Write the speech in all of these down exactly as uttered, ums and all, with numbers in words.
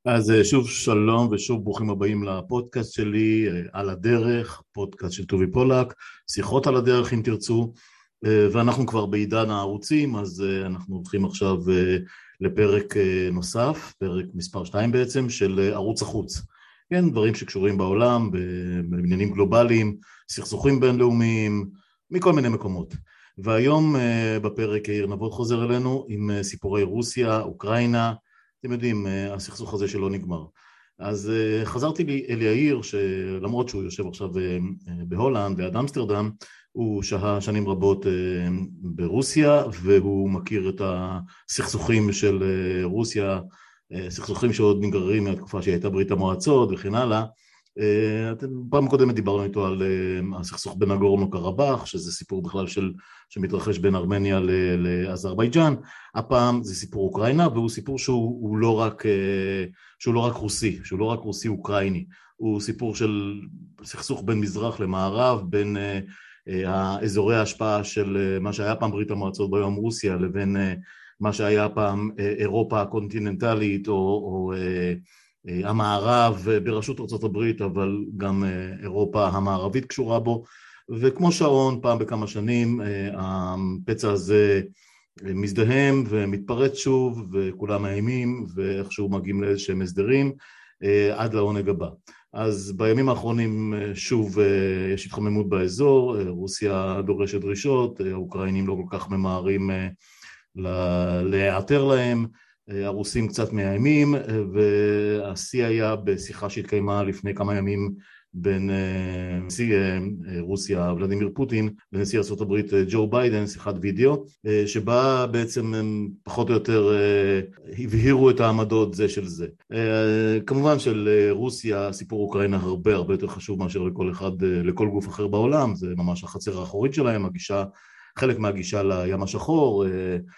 אז אה, שוב שלום ושוב ברוכים הבאים לפודקאסט שלי, אה, על הדרך, פודקאסט של טובי פולק, שיחות על הדרך אם תרצו, אה, ואנחנו כבר בעידן הערוצים, אז אה, אנחנו הולכים עכשיו אה, לפרק אה, נוסף, פרק מספר שתיים בעצם, של אה, ערוץ החוץ. כן, דברים שקשורים בעולם, בעניינים גלובליים, סכסוכים בינלאומיים, מכל מיני מקומות. והיום אה, בפרק יאיר נבות חוזר אלינו עם אה, סיפורי רוסיה, אוקראינה, אתם יודעים, הסכסוך הזה שלא נגמר. אז חזרתי לי אל יאיר, שלמרות שהוא יושב עכשיו בהולנד, ליד אמסטרדם, הוא שהה שנים רבות ברוסיה, והוא מכיר את הסכסוכים של רוסיה, סכסוכים שעוד נגררים מהתקופה שהייתה ברית המועצות וכן הלאה. פעם קודמת דיברנו איתו על הסכסוך בין נגורנו קרבאח, שזה סיפור בכלל של, שמתרחש בין ארמניה לאזרבייג'אן. הפעם זה סיפור אוקראינה, והוא סיפור שהוא לא רק, שהוא לא רק רוסי, שהוא לא רק רוסי אוקראיני, הוא סיפור של סכסוך בין מזרח למערב, בין האזורי ההשפעה של מה שהיה פעם ברית המועצות ביום רוסיה, לבין מה שהיה פעם אירופה הקונטיננטלית, או, או המערב בראשות ארצות הברית, אבל גם אירופה המערבית קשורה בו, וכמו שעון פעם בכמה שנים הפצע הזה מזדהם ומתפרץ שוב, וכולם מאיימים ואיכשהו מגיעים לאיזשהם הסדרים עד לעונג הבא. אז בימים האחרונים שוב יש התחממות באזור, רוסיה דורשת דרישות, האוקראינים לא כל כך ממהרים להיעתר להם, הרוסים קצת מאיימים, והשיא היה בשיחה שהתקיימה לפני כמה ימים בין נשיא רוסיה ולדימיר פוטין ונשיא ארצות הברית ג'ו ביידן, שיחת וידאו, שבה בעצם הם פחות או יותר הבהירו את העמדות זה של זה. כמובן של רוסיה סיפור אוקראינה הרבה הרבה יותר חשוב מאשר לכל אחד, לכל גוף אחר בעולם, זה ממש החצר האחורית שלהם, הגישה, חלק מהגישה לים השחור,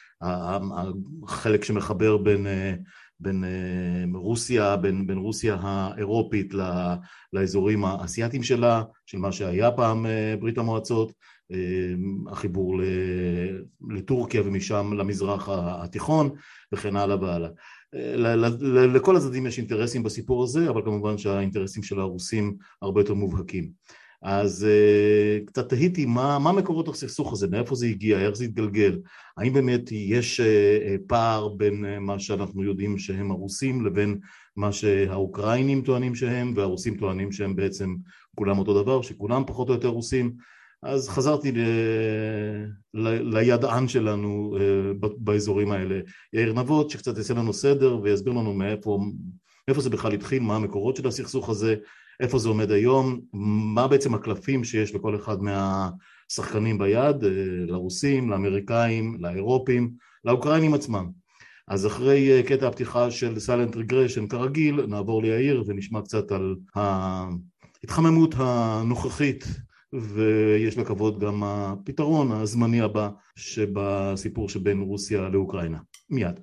החלק שמחבר בין בין רוסיה, בין, בין רוסיה האירופית לאזורים האסייתיים שלה, של מה שהיה פעם ברית המועצות, החיבור לטורקיה ומשם למזרח התיכון וכן הלאה והלאה. לכל הצדדים יש אינטרסים בסיפור הזה, אבל כמובן שהאינטרסים של הרוסים הרבה יותר מובהקים. אז uh, קצת תהיתי מה, מה מקורות הסכסוך הזה, מאיפה זה הגיע, איך זה התגלגל, האם באמת יש uh, פער בין uh, מה שאנחנו יודעים שהם הרוסים לבין מה שהאוקראינים טוענים שהם, והרוסים טוענים שהם בעצם כולם אותו דבר, שכולם פחות או יותר רוסים. אז חזרתי ל... ל... לידען שלנו uh, באזורים האלה, יאיר נבות, שקצת יעשה לנו סדר ויסביר לנו מאיפה, מאיפה זה בכלל התחיל, מה המקורות של הסכסוך הזה, איפה זה עומד היום, מה בעצם הקלפים שיש לכל אחד מהשחקנים ביד, לרוסים, לאמריקאים, לאירופים, לאוקראינים עצמם. אז אחרי קטע הפתיחה של Silent Regression כרגיל, נעבור ליאיר ונשמע קצת על ההתחממות הנוכחית, ויש לקוות גם הפתרון הזמני הבא שבסיפור שבין רוסיה לאוקראינה. מיד.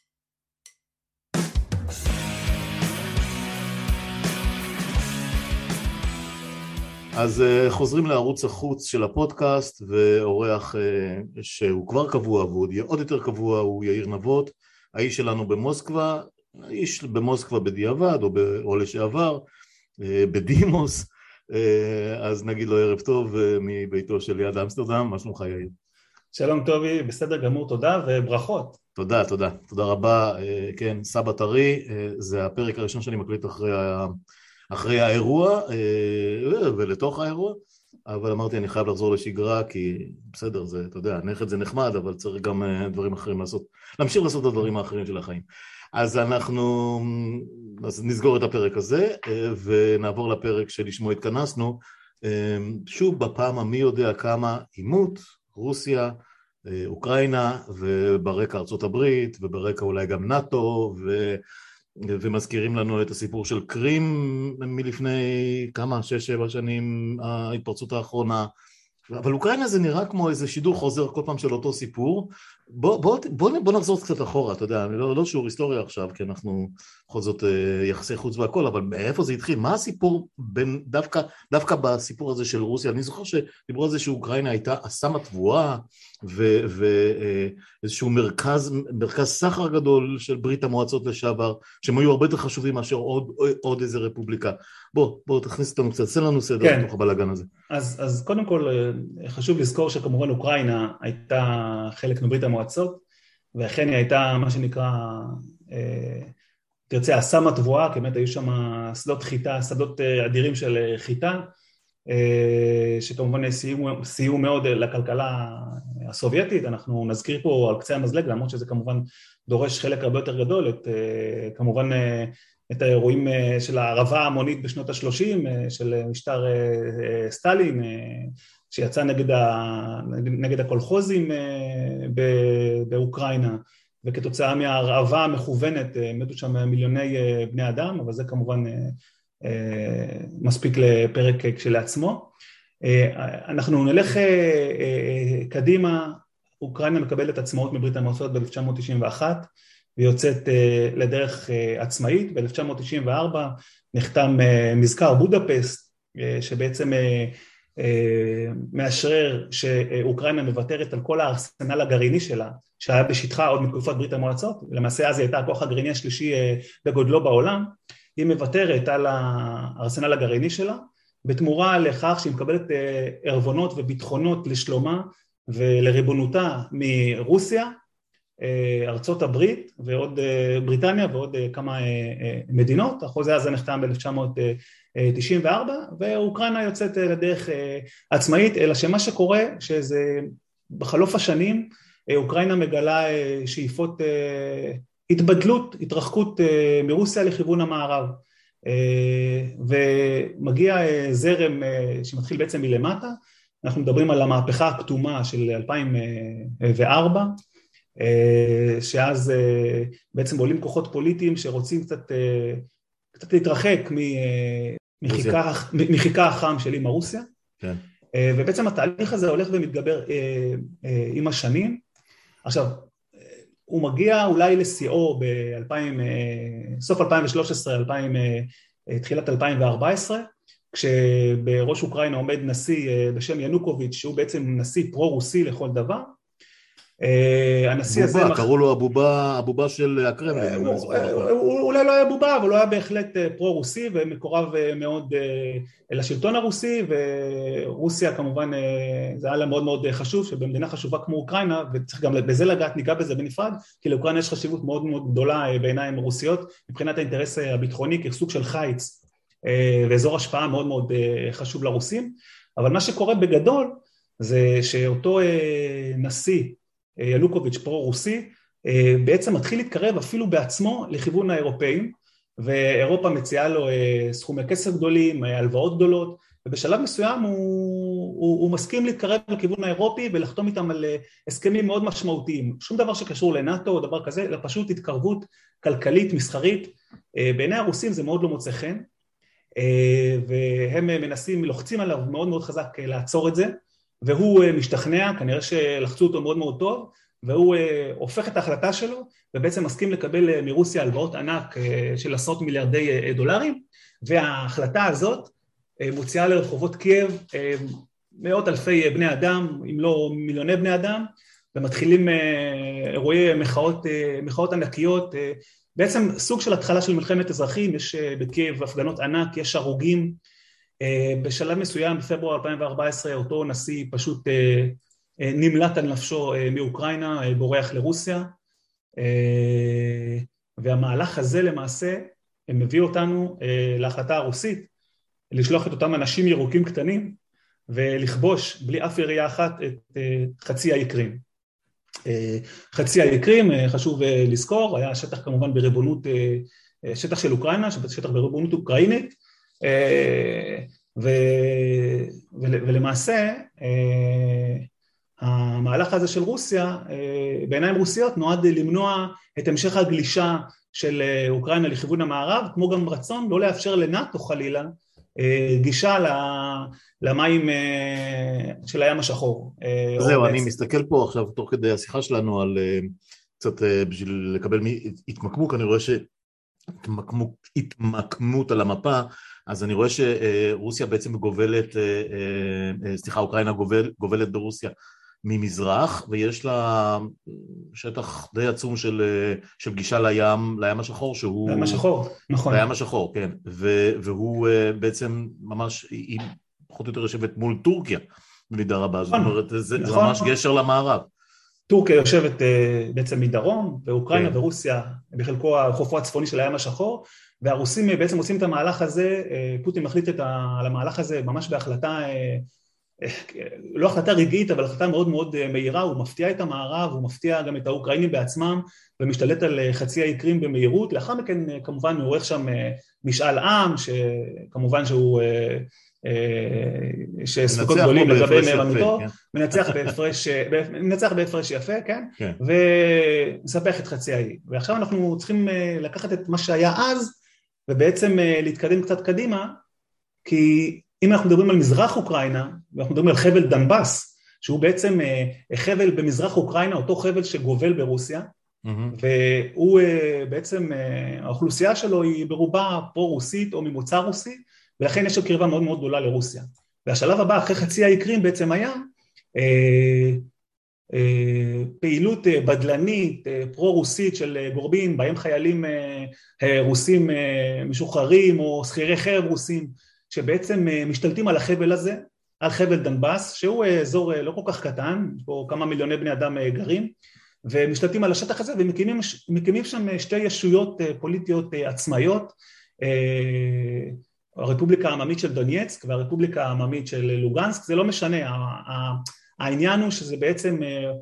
אז חוזרים לערוץ החוץ של הפודקאסט, ואורח שהוא כבר קבוע ועוד יהיה עוד יותר קבוע הוא יאיר נבות, האיש שלנו במוסקבה, האיש במוסקבה בדיעבד או, ב, או לשעבר, בדימוס, אז נגיד לו ערב טוב מביתו של ליד אמסטרדם. מה שלומך יאיר? שלום טובי, בסדר גמור, תודה וברכות. תודה, תודה, תודה רבה. כן, סבא טרי, זה הפרק הראשון שאני מקליט אחרי ה... אחרי האירוע ולתוך האירוע, אבל אמרתי אני חייב לחזור לשגרה, כי בסדר, זה, אתה יודע, נכד זה נחמד, אבל צריך גם דברים אחרים לעשות, להמשיך לעשות את הדברים האחרים של החיים. אז אנחנו אז נסגור את הפרק הזה ונעבור לפרק שלשמו התכנסנו, שוב בפעם המי יודע כמה, עימות רוסיה, אוקראינה, וברקע ארצות הברית, וברקע אולי גם נאטו, ו... ומזכירים לנו את הסיפור של קרים מלפני כמה, שש, שבע שנים, ההתפרצות האחרונה. אבל אוקראינה זה נראה כמו איזה שידור חוזר כל פעם של אותו סיפור, בוא, בוא, בוא, בוא נחזור קצת אחורה, אתה יודע, לא, לא שיעור היסטוריה עכשיו, כי אנחנו בכל זאת יחסי חוץ והכל, אבל מאיפה זה התחיל? מה הסיפור בין, דווקא, דווקא בסיפור הזה של רוסיה? אני זוכר שדיברו על זה שאוקראינה הייתה אסם התבואה, ואיזשהו מרכז, מרכז סחר גדול של ברית המועצות לשעבר, שהם היו הרבה יותר חשובים מאשר עוד, עוד איזה רפובליקה. בוא, בוא תכניס אותנו קצת, תעשה לנו סדר כן. בתוך הבלגן הזה. אז, אז קודם כל חשוב לזכור שכמובן אוקראינה הייתה חלק מברית המועצות, ואכן היא הייתה מה שנקרא, אה, תרצה, אסם התבואה, כי באמת היו שם שדות חיטה, שדות אדירים של חיטה, אה, שכמובן סייעו, סייעו מאוד לכלכלה הסובייטית. אנחנו נזכיר פה על קצה המזלג, למרות שזה כמובן דורש חלק הרבה יותר גדול, את, אה, כמובן אה, את האירועים של הערבה ההמונית בשנות ה-שלושים, של משטר סטלין, שיצא נגד, ה, נגד הקולחוזים באוקראינה, וכתוצאה מההרעבה המכוונת מתו שם מיליוני בני אדם, אבל זה כמובן מספיק לפרק כשלעצמו. אנחנו נלך קדימה, אוקראינה מקבלת עצמאות מברית המועצות ב-אלף תשע מאות תשעים ואחת, ויוצאת לדרך עצמאית. ב-אלף תשע מאות תשעים וארבע נחתם מזכר בודפסט, שבעצם מאשרר שאוקראינה מוותרת על כל הארסנל הגרעיני שלה, שהיה בשטחה עוד מתקופת ברית המועצות, למעשה אז היא הייתה הכוח הגרעיני השלישי בגודלו בעולם, היא מוותרת על הארסנל הגרעיני שלה, בתמורה לכך שהיא מקבלת ערבונות וביטחונות לשלומה ולריבונותה מרוסיה, ארצות הברית ועוד בריטניה ועוד כמה מדינות. החוזה הזה נחתם ב-אלף תשע מאות תשעים וארבע, ואוקראינה יוצאת לדרך עצמאית, אלא שמה שקורה שזה בחלוף השנים אוקראינה מגלה שאיפות התבדלות, התרחקות מרוסיה לכיוון המערב, ומגיע זרם שמתחיל בעצם מלמטה. אנחנו מדברים על המהפכה הכתומה של אלפיים וארבע, שאז בעצם עולים כוחות פוליטיים שרוצים קצת, קצת להתרחק מחיכה, מחיכה החם של אמא רוסיה, כן. ובעצם התהליך הזה הולך ומתגבר עם השנים. עכשיו, הוא מגיע אולי לשיאו ב-אלפיים, סוף אלפיים ושלוש עשרה, אלפיים, תחילת אלפיים וארבע עשרה, כשבראש אוקראינה עומד נשיא בשם ינוקוביץ', שהוא בעצם נשיא פרו-רוסי לכל דבר. הנשיא הזה... בובה, קראו לו הבובה, הבובה של הקרמלין. הוא אולי לא היה בובה, אבל הוא היה בהחלט פרו-רוסי ומקורב מאוד לשלטון הרוסי, ורוסיה כמובן זה היה לה מאוד מאוד חשוב, שבמדינה חשובה כמו אוקראינה, וצריך גם בזה לגעת, ניגע בזה בנפרד, כי לאוקראינה יש חשיבות מאוד מאוד גדולה בעיניים רוסיות, מבחינת האינטרס הביטחוני כסוג של חיץ, ואזור השפעה מאוד מאוד חשוב לרוסים. אבל מה שקורה בגדול זה שאותו נשיא ינוקוביץ' פרו-רוסי בעצם מתחיל להתקרב אפילו בעצמו לכיוון האירופאים, ואירופה מציעה לו סכומי כסף גדולים, הלוואות גדולות, ובשלב מסוים הוא, הוא, הוא מסכים להתקרב לכיוון האירופי ולחתום איתם על הסכמים מאוד משמעותיים, שום דבר שקשור לנאטו או דבר כזה, אלא פשוט התקרבות כלכלית, מסחרית. בעיני הרוסים זה מאוד לא מוצא חן, והם מנסים, לוחצים עליו מאוד מאוד חזק לעצור את זה, והוא משתכנע, כנראה שלחצו אותו מאוד מאוד טוב, והוא הופך את ההחלטה שלו, ובעצם מסכים לקבל מרוסיה הלוואות ענק של עשרות מיליארדי דולרים, וההחלטה הזאת מוציאה לרחובות קייב מאות אלפי בני אדם, אם לא מיליוני בני אדם, ומתחילים אירועי מחאות, מחאות ענקיות, בעצם סוג של התחלה של מלחמת אזרחים. יש בקייב הפגנות ענק, יש הרוגים. בשלב מסוים, בפברואר אלפיים וארבע עשרה, אותו נשיא פשוט נמלט על נפשו מאוקראינה, בורח לרוסיה, והמהלך הזה למעשה מביא אותנו להחלטה הרוסית, לשלוח את אותם אנשים ירוקים קטנים, ולכבוש בלי אף ירייה אחת את חצי האי קרים. חצי האי קרים, חשוב לזכור, היה שטח כמובן בריבונות, שטח של אוקראינה, שטח בריבונות אוקראינית, ו, ולמעשה המהלך הזה של רוסיה בעיניים רוסיות נועד למנוע את המשך הגלישה של אוקראינה לכיוון המערב, כמו גם רצון לא לאפשר לנאטו חלילה גישה למים של הים השחור. זהו, אני מסתכל פה עכשיו תוך כדי השיחה שלנו על קצת בשביל לקבל התמקמוק, אני רואה שהתמקמות על המפה, אז אני רואה שרוסיה בעצם גובלת, סליחה, אוקראינה גובל, גובלת ברוסיה ממזרח, ויש לה שטח די עצום של, של גישה לים, לים השחור, שהוא... לים השחור, נכון. לים השחור, כן, והוא בעצם ממש, היא פחות או יותר יושבת מול טורקיה, במידה רבה, זאת אומרת, זה ממש גשר למערב. טורקיה יושבת בעצם מדרום, ואוקראינה ורוסיה בחלקו החופו הצפוני של הים השחור, והרוסים בעצם עושים את המהלך הזה, פוטין מחליט על המהלך הזה ממש בהחלטה, לא החלטה רגעית, אבל החלטה מאוד מאוד מהירה, הוא מפתיע את המערב, הוא מפתיע גם את האוקראינים בעצמם, ומשתלט על חצי האי קרים במהירות, לאחר מכן כמובן הוא עורך שם משאל עם, שכמובן שהוא... שספקות גדולים לגבי מהימנותו, מנצח בהפרש, מנצח בהפרש יפה, כן? ומספח את חצי האי. ועכשיו אנחנו צריכים לקחת את מה שהיה אז, ובעצם להתקדם קצת קדימה, כי אם אנחנו מדברים על מזרח אוקראינה, ואנחנו מדברים על חבל דנבאס, שהוא בעצם חבל במזרח אוקראינה, אותו חבל שגובל ברוסיה, והוא בעצם, האוכלוסייה שלו היא ברובה פרו-רוסית או ממוצא רוסי, ולכן יש לו קרבה מאוד מאוד גדולה לרוסיה. והשלב הבא, אחרי חצי האי קרים בעצם היה, אה, אה, פעילות בדלנית, פרו-רוסית של גורבים, בהם חיילים אה, רוסים אה, משוחררים, או שכירי חרב רוסים, שבעצם אה, משתלטים על החבל הזה, על חבל דנבאס, שהוא אזור אה, לא כל כך קטן, פה כמה מיליוני בני אדם אה, גרים, ומשתלטים על השטח הזה, ומקימים שם שתי ישויות אה, פוליטיות אה, עצמאיות, אה, הרפובליקה העממית של דונייצק והרפובליקה העממית של לוגנסק, זה לא משנה, העניין הוא שזה בעצם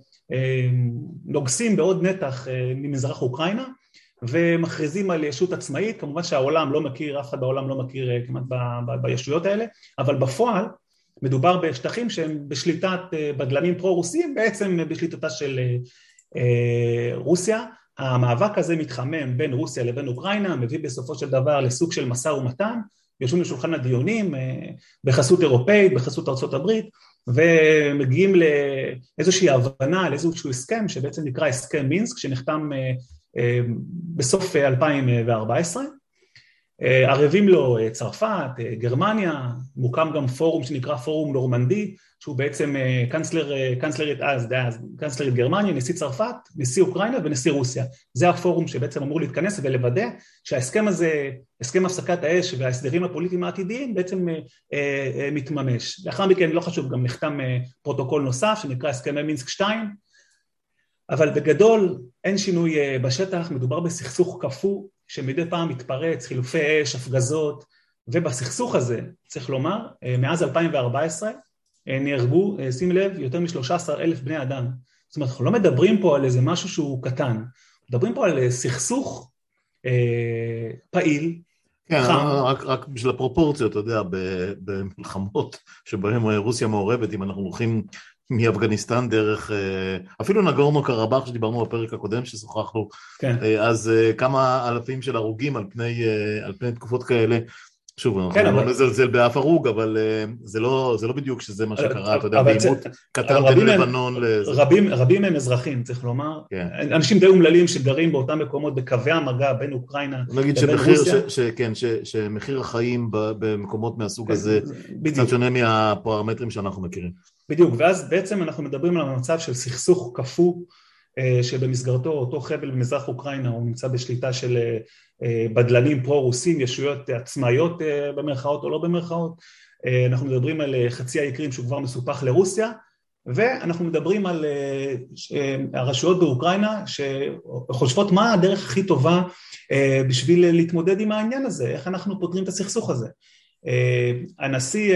נוגסים בעוד נתח ממזרח אוקראינה, ומכריזים על ישות עצמאית, כמובן שהעולם לא מכיר, אף אחד בעולם לא מכיר כמעט בישויות האלה, אבל בפועל מדובר בשטחים שהם בשליטת בדלנים פרו-רוסים, בעצם בשליטתה של רוסיה. המאבק הזה מתחמם בין רוסיה לבין אוקראינה, מביא בסופו של דבר לסוג של משא ומתן, יושבים לשולחן הדיונים בחסות אירופאית, בחסות ארצות הברית, ומגיעים לאיזושהי הבנה, לאיזשהו הסכם, שבעצם נקרא הסכם מינסק, שנחתם בסוף אלפיים וארבע עשרה, ערבים לו צרפת, גרמניה, מוקם גם פורום שנקרא פורום נורמנדי, שהוא בעצם קנצלר, קנצלרית אז, קנצלרית גרמניה, נשיא צרפת, נשיא אוקראינה ונשיא רוסיה. זה הפורום שבעצם אמור להתכנס ולוודא שההסכם הזה, הסכם הפסקת האש וההסדרים הפוליטיים העתידיים בעצם מתממש. לאחר מכן, לא חשוב, גם נחתם פרוטוקול נוסף שנקרא הסכמי מינסק שתיים, אבל בגדול אין שינוי בשטח, מדובר בסכסוך כפו שמדי פעם מתפרץ, חילופי אש, הפגזות, ובסכסוך הזה, צריך לומר, מאז אלפיים וארבע עשרה, נהרגו, שים לב, יותר מ-שלושה עשר אלף בני אדם. זאת אומרת, אנחנו לא מדברים פה על איזה משהו שהוא קטן, מדברים פה על סכסוך אה, פעיל, כן, רק, רק בשביל הפרופורציות, אתה יודע, במלחמות שבהן רוסיה מעורבת, אם אנחנו הולכים מאפגניסטן דרך, אפילו נגורנו קרבאח שדיברנו בפרק הקודם ששוחחנו, כן. אז כמה אלפים של הרוגים על פני, על פני תקופות כאלה, שוב, אנחנו כן, לא אבל... מזלזל באף הרוג, אבל זה לא, זה לא בדיוק שזה מה שקרה, אתה יודע, בעימות קטן בין לבנון לזה. רבים, רבים הם אזרחים, צריך לומר, כן. אנשים די אומללים שגרים באותם מקומות, בקווי המגע בין אוקראינה נגיד לבין שמחיר, רוסיה. ש, ש, כן, ש, שמחיר החיים במקומות מהסוג כן, הזה, בדיוק. קצת שונה מהפרמטרים שאנחנו מכירים. בדיוק, ואז בעצם אנחנו מדברים על המצב של סכסוך כפו, שבמסגרתו אותו חבל במזרח אוקראינה הוא נמצא בשליטה של בדלנים פרו-רוסים, ישויות עצמאיות במרכאות או לא במרכאות, אנחנו מדברים על חצי האי קרים שהוא כבר מסופח לרוסיה, ואנחנו מדברים על הרשויות באוקראינה שחושבות מה הדרך הכי טובה בשביל להתמודד עם העניין הזה, איך אנחנו פותרים את הסכסוך הזה. הנשיא,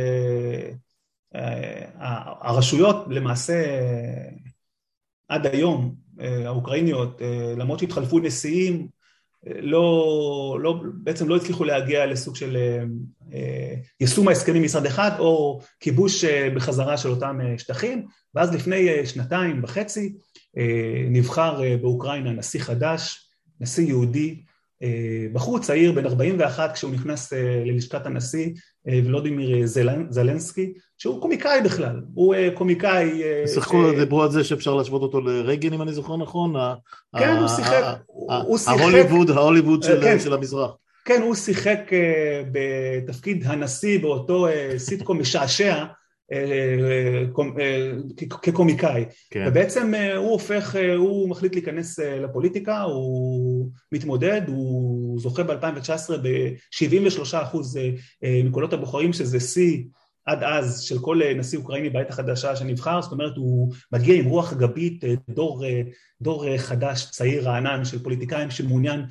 הרשויות למעשה עד היום, האוקראיניות, למרות שהתחלפו נשיאים, לא, לא, בעצם לא הצליחו להגיע לסוג של יישום ההסכמים מצד אחד, או כיבוש בחזרה של אותם שטחים, ואז לפני שנתיים וחצי נבחר באוקראינה נשיא חדש, נשיא יהודי, בחור צעיר בן ארבעים ואחת כשהוא נכנס ללשכת הנשיא, ולודימיר זלנסקי, שהוא קומיקאי בכלל, הוא קומיקאי... שיחקו, דיברו על זה שאפשר להשוות אותו לרייגן, אם אני זוכר נכון? כן, הוא שיחק... ההוליווד, ההוליווד של המזרח. כן, הוא שיחק בתפקיד הנשיא באותו סיטקום משעשע, כקומיקאי, כן. ובעצם הוא הופך, הוא מחליט להיכנס לפוליטיקה, הוא מתמודד, הוא זוכה ב-אלפיים תשע עשרה ב-שבעים ושלושה אחוז מקולות הבוחרים, שזה שיא עד אז של כל נשיא אוקראיני בעת החדשה שנבחר, זאת אומרת הוא מגיע עם רוח גבית, דור, דור חדש, צעיר, רענן של פוליטיקאים שמעוניין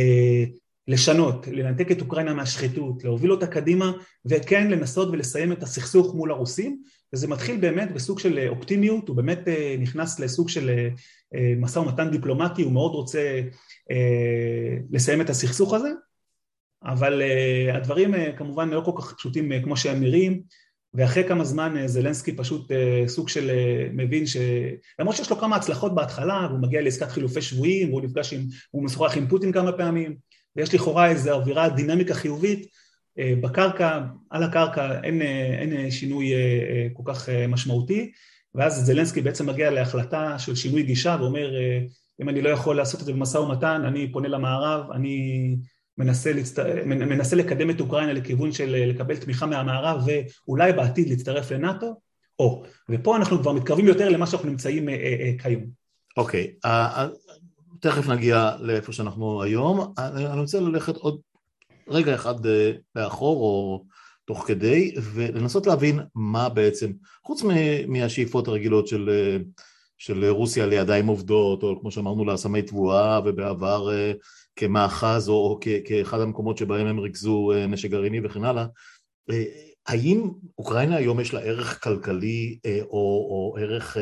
לשנות, לנתק את אוקראינה מהשחיתות, להוביל אותה קדימה, וכן לנסות ולסיים את הסכסוך מול הרוסים, וזה מתחיל באמת בסוג של אופטימיות, הוא באמת נכנס לסוג של משא ומתן דיפלומטי, הוא מאוד רוצה לסיים את הסכסוך הזה, אבל הדברים כמובן לא כל כך פשוטים כמו שהם נראים, ואחרי כמה זמן זלנסקי פשוט סוג של מבין ש... למרות שיש לו כמה הצלחות בהתחלה, והוא מגיע לעסקת חילופי שבויים, והוא נפגש עם... הוא משוחח עם פוטין כמה פעמים, ויש לכאורה איזו אווירה דינמיקה חיובית, בקרקע, על הקרקע אין, אין שינוי כל כך משמעותי, ואז זלנסקי בעצם מגיע להחלטה של שינוי גישה, ואומר, אם אני לא יכול לעשות את זה במשא ומתן, אני פונה למערב, אני מנסה, להצט... מנסה לקדם את אוקראינה לכיוון של לקבל תמיכה מהמערב, ואולי בעתיד להצטרף לנאטו, או, ופה אנחנו כבר מתקרבים יותר למה שאנחנו נמצאים כיום. אוקיי, תכף נגיע לאיפה שאנחנו היום, אני רוצה ללכת עוד רגע אחד לאחור או תוך כדי, ולנסות להבין מה בעצם, חוץ מהשאיפות הרגילות של, של רוסיה לידיים עובדות, או כמו שאמרנו לאסמי תבואה, ובעבר כמאחז, או, או כ, כאחד המקומות שבהם הם ריכזו נשק גרעיני וכן הלאה, האם אוקראינה היום יש לה ערך כלכלי או, או ערך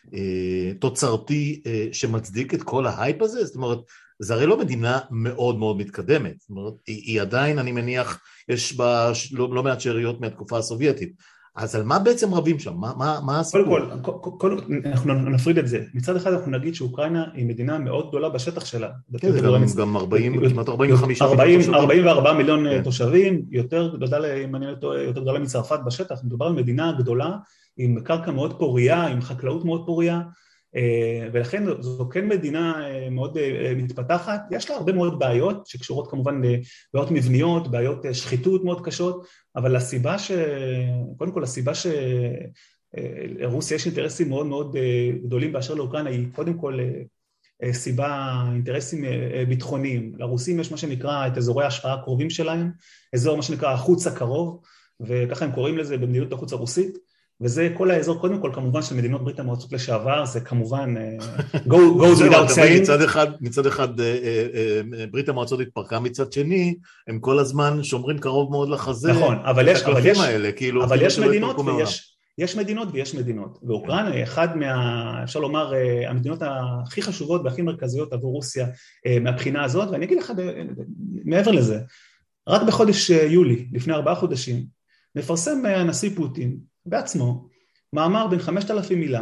תוצרתי שמצדיק את כל ההייפ הזה? זאת אומרת, זה הרי לא מדינה מאוד מאוד מתקדמת, זאת אומרת, היא, היא עדיין, אני מניח, יש בה לא, לא מעט שאריות מהתקופה הסובייטית, אז על מה בעצם רבים שם? מה, מה, מה הסיפור? קודם כל, כל, כל, אנחנו נפריד את זה. מצד אחד אנחנו נגיד שאוקראינה היא מדינה מאוד גדולה בשטח שלה. כן, זה גם, גם ארבעים, כמעט ארבעים וחמישה ארבעים וארבעה מיליון כן. תושבים, יותר גדולה, אם אני לא טועה, יותר גדולה מצרפת בשטח. מדובר על מדינה גדולה, עם קרקע מאוד פוריה, עם חקלאות מאוד פוריה, ולכן זו כן מדינה מאוד מתפתחת. יש לה הרבה מאוד בעיות, שקשורות כמובן לבעיות מבניות, בעיות שחיתות מאוד קשות, אבל הסיבה ש... קודם כל, הסיבה שלרוסיה יש אינטרסים מאוד מאוד גדולים באשר לאוקראינה, היא קודם כל סיבה, אינטרסים ביטחוניים. לרוסים יש מה שנקרא את אזורי ההשפעה הקרובים שלהם, אזור מה שנקרא החוץ הקרוב, וככה הם קוראים לזה במדיניות החוץ הרוסית, וזה כל האזור, קודם כל, כמובן, של מדינות ברית המועצות לשעבר, זה כמובן, goes without saying. מצד אחד, מצד אחד, ברית המועצות התפרקה, מצד שני, הם כל הזמן שומרים קרוב מאוד לחזה. נכון, אבל יש, אבל יש, כאילו, אבל יש מדינות ויש, יש מדינות ויש מדינות. ואוקראינה היא אחד מה, אפשר לומר, המדינות הכי חשובות והכי מרכזיות עבור רוסיה מהבחינה הזאת, ואני אגיד לך מעבר לזה, רק בחודש יולי, לפני ארבעה חודשים, מפרסם הנשיא פוטין, בעצמו, מאמר בין חמשת אלפים מילה,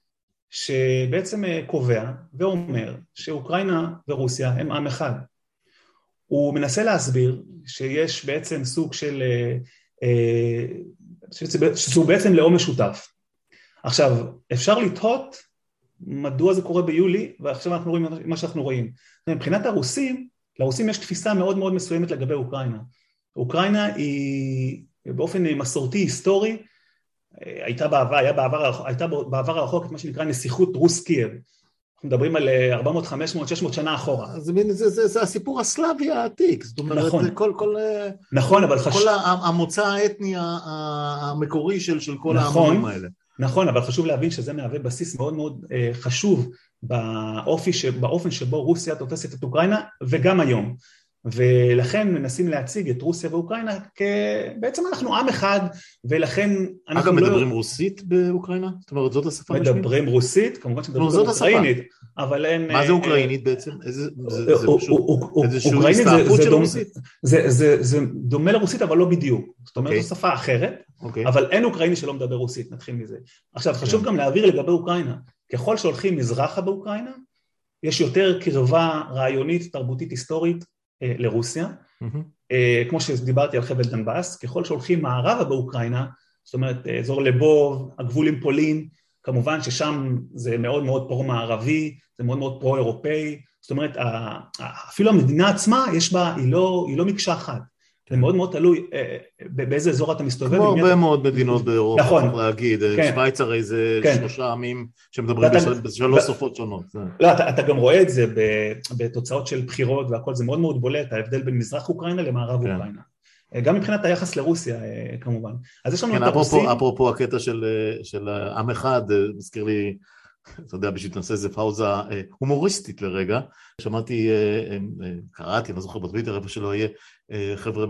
שבעצם קובע ואומר שאוקראינה ורוסיה הם עם אחד. הוא מנסה להסביר שיש בעצם סוג של, שהוא בעצם לאום משותף. עכשיו, אפשר לתהות מדוע זה קורה ביולי, ועכשיו אנחנו רואים מה שאנחנו רואים. מבחינת הרוסים, לרוסים יש תפיסה מאוד מאוד מסוימת לגבי אוקראינה. אוקראינה היא באופן מסורתי היסטורי, הייתה בעבר, היה בעבר, הייתה בעבר הרחוק את מה שנקרא נסיכות רוס קייב. אנחנו מדברים על ארבע מאות, חמש מאות, שש מאות שנה אחורה. זה, זה, זה, זה הסיפור הסלאבי העתיק, זאת אומרת, נכון. זה כל, כל, נכון, אבל כל חשוב... המוצא האתני המקורי של, של כל נכון, העמים האלה. נכון, אבל חשוב להבין שזה מהווה בסיס מאוד מאוד חשוב באופי, באופן שבו רוסיה תופסת את אוקראינה, וגם היום. ולכן מנסים להציג את רוסיה ואוקראינה כבעצם אנחנו עם אחד, ולכן אנחנו אגב, לא... מדברים רוסית באוקראינה? זאת אומרת, זאת השפה הרשמית? מדברים רוסית, כמובן שמדברים אוקראינית, אבל אין... מה זה אוקראינית בעצם? איזשהו הסתעפות של רוסית? זה דומה לרוסית, אבל לא בדיוק. זאת אומרת, זו שפה אחרת, אבל אין אוקראיני שלא מדבר רוסית, נתחיל מזה. עכשיו, חשוב גם להעביר לגבי אוקראינה, ככל שהולכים מזרחה באוקראינה, יש יותר קרבה רעיונית, תרבותית, היסטורית, לרוסיה, כמו שדיברתי על חבל דנבאס, ככל שהולכים מערבה באוקראינה, זאת אומרת, אזור לבוב, הגבול עם פולין, כמובן ששם זה מאוד מאוד פרו-מערבי, זה מאוד מאוד פרו-אירופאי, זאת אומרת, אפילו המדינה עצמה, יש בה, היא לא, היא לא מקשה אחת. זה מאוד מאוד תלוי באיזה אזור אתה מסתובב. כמו הרבה מאוד מדינות באירופה, נכון. צריך להגיד, שוויץ הרי זה שלושה עמים שמדברים בשלוש שפות שונות. לא, אתה גם רואה את זה בתוצאות של בחירות והכל, זה מאוד מאוד בולט, ההבדל בין מזרח אוקראינה למערב אוקראינה. גם מבחינת היחס לרוסיה, כמובן. אז יש לנו את הרוסים. אפרופו הקטע של עם אחד, מזכיר לי, אתה יודע, בשביל נעשה איזה פאוזה הומוריסטית לרגע, שמעתי, קראתי, לא זוכר בטוויטר, איפה שלא יהיה, חבר'ה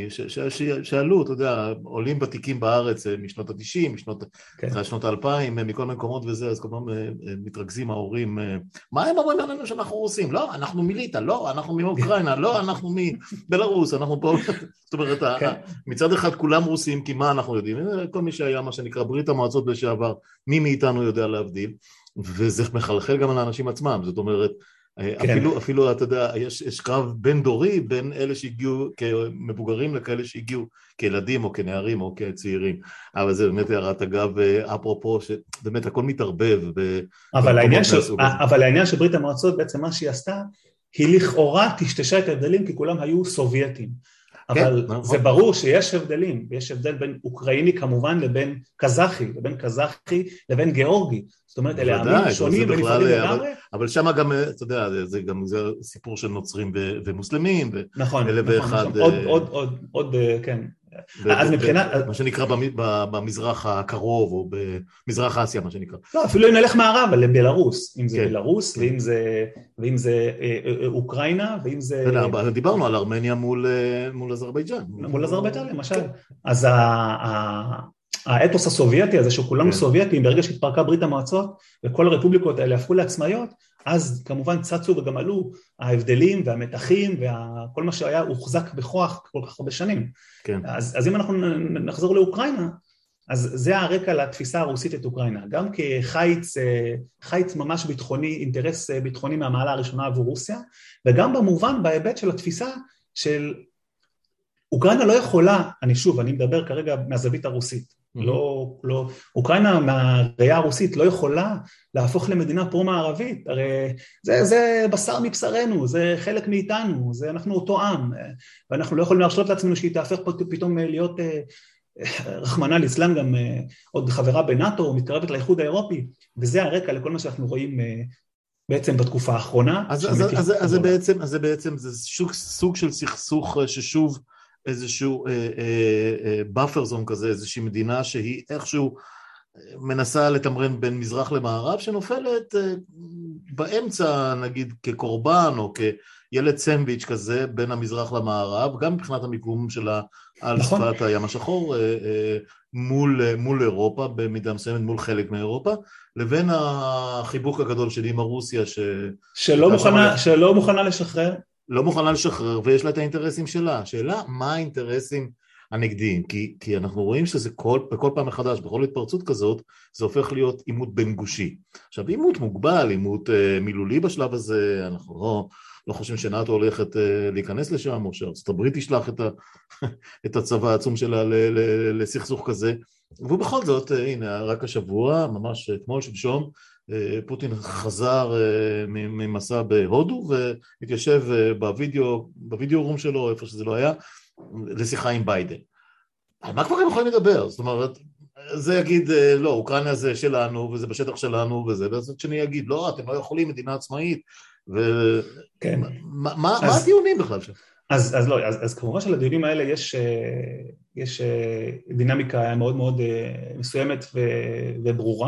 שאלו, אתה יודע, עולים ותיקים בארץ משנות ה-תשעים, משנות ה-אלפיים, מכל מיני מקומות וזה, אז כל פעם מתרכזים ההורים, מה הם אומרים עלינו שאנחנו רוסים? לא, אנחנו מליטה, לא, אנחנו מאוקראינה, לא, אנחנו מבלרוס, אנחנו פה, זאת אומרת, מצד אחד כולם רוסים, כי מה אנחנו יודעים? כל מי שהיה מה שנקרא ברית המועצות לשעבר, מי מאיתנו יודע להבדיל, וזה מחלחל גם על האנשים עצמם, זאת אומרת, אפילו, אפילו, אתה יודע, יש, יש קרב בין דורי, בין אלה שהגיעו כמבוגרים לכאלה שהגיעו כילדים או כנערים או כצעירים. אבל זה באמת הערת אגב, אפרופו, שבאמת הכל מתערבב. אבל העניין, ש... אבל העניין שברית המועצות, בעצם מה שהיא עשתה, היא לכאורה טשטשה את ההבדלים, כי כולם היו סובייטים. אבל כן, זה ברור שיש הבדלים, יש הבדל בין אוקראיני כמובן לבין קזחי, לבין קזחי לבין גיאורגי, זאת אומרת אלה עמים שונים ונפרדים לגמרי. אבל שם גם, אתה יודע, זה גם זה סיפור של נוצרים ומוסלמים, נכון, עוד, עוד, עוד, עוד, כן. אז מבחינת... מה שנקרא במזרח הקרוב, או במזרח אסיה, מה שנקרא. לא, אפילו אם נלך מערב, לבלרוס, אם זה בלרוס, ואם זה אוקראינה, ואם זה... דיברנו על ארמניה מול אזרבייג'אן. מול אזרבייג'אן, למשל. אז האתוס הסובייטי הזה, שכולנו סובייטים, ברגע שהתפרקה ברית המועצות, וכל הרפובליקות האלה הפכו לעצמאיות, אז כמובן צצו וגם עלו ההבדלים והמתחים וכל מה שהיה הוחזק בכוח כל כך הרבה שנים. כן. אז, אז אם אנחנו נחזור לאוקראינה, אז זה הרקע לתפיסה הרוסית את אוקראינה, גם כחיץ, חיץ ממש ביטחוני, אינטרס ביטחוני מהמעלה הראשונה עבור רוסיה, וגם במובן בהיבט של התפיסה של אוקראינה לא יכולה, אני שוב, אני מדבר כרגע מהזווית הרוסית, לא, לא, אוקראינה מהראייה הרוסית לא יכולה להפוך למדינה פרו-מערבית, הרי זה, זה בשר מבשרנו, זה חלק מאיתנו, זה אנחנו אותו עם, ואנחנו לא יכולים להרשות לעצמנו שהיא תהפך פתאום להיות רחמנא ליצלן גם עוד חברה בנאטו, מתקרבת לאיחוד האירופי, וזה הרקע לכל מה שאנחנו רואים בעצם בתקופה האחרונה. אז, אז, אז, אז זה בעצם, אז זה בעצם, זה סוג, סוג של סכסוך ששוב, איזשהו באפר זון כזה, איזושהי מדינה שהיא איכשהו מנסה לתמרן בין מזרח למערב, שנופלת באמצע, נגיד, כקורבן או כילד סנדוויץ' כזה, בין המזרח למערב, גם מבחינת המיקום שלה על שפת הים השחור, מול, מול אירופה, במידה מסוימת מול חלק מאירופה, לבין החיבוק הגדול שלי עם הרוסיה, ש... שלא מוכנה, שלא מוכנה לשחרר, לא מוכנה לשחרר, ויש לה את האינטרסים שלה. השאלה, מה האינטרסים הנגדיים? כי, כי אנחנו רואים שזה כל, בכל פעם מחדש, בכל התפרצות כזאת, זה הופך להיות עימות בין גושי. עכשיו, עימות מוגבל, עימות אה, מילולי בשלב הזה, אנחנו לא, לא חושבים שנאטו הולכת אה, להיכנס לשם, או שארצות הברית תשלח את, ה, את הצבא העצום שלה ל, ל, לסכסוך כזה, ובכל זאת, אה, הנה, רק השבוע, ממש אתמול שלשום, פוטין חזר ממסע בהודו והתיישב בווידאו, בווידאו רום שלו, איפה שזה לא היה, לשיחה עם ביידן. על מה כבר הם יכולים לדבר? זאת אומרת, זה יגיד, לא, אוקראינה זה שלנו, וזה בשטח שלנו, וזה, וזה שני יגיד, לא, אתם לא יכולים, מדינה עצמאית, ומה הדיונים בכלל שם? אז, אז לא, אז, אז כמובן שלדיונים האלה יש, יש דינמיקה מאוד מאוד מסוימת ו, וברורה,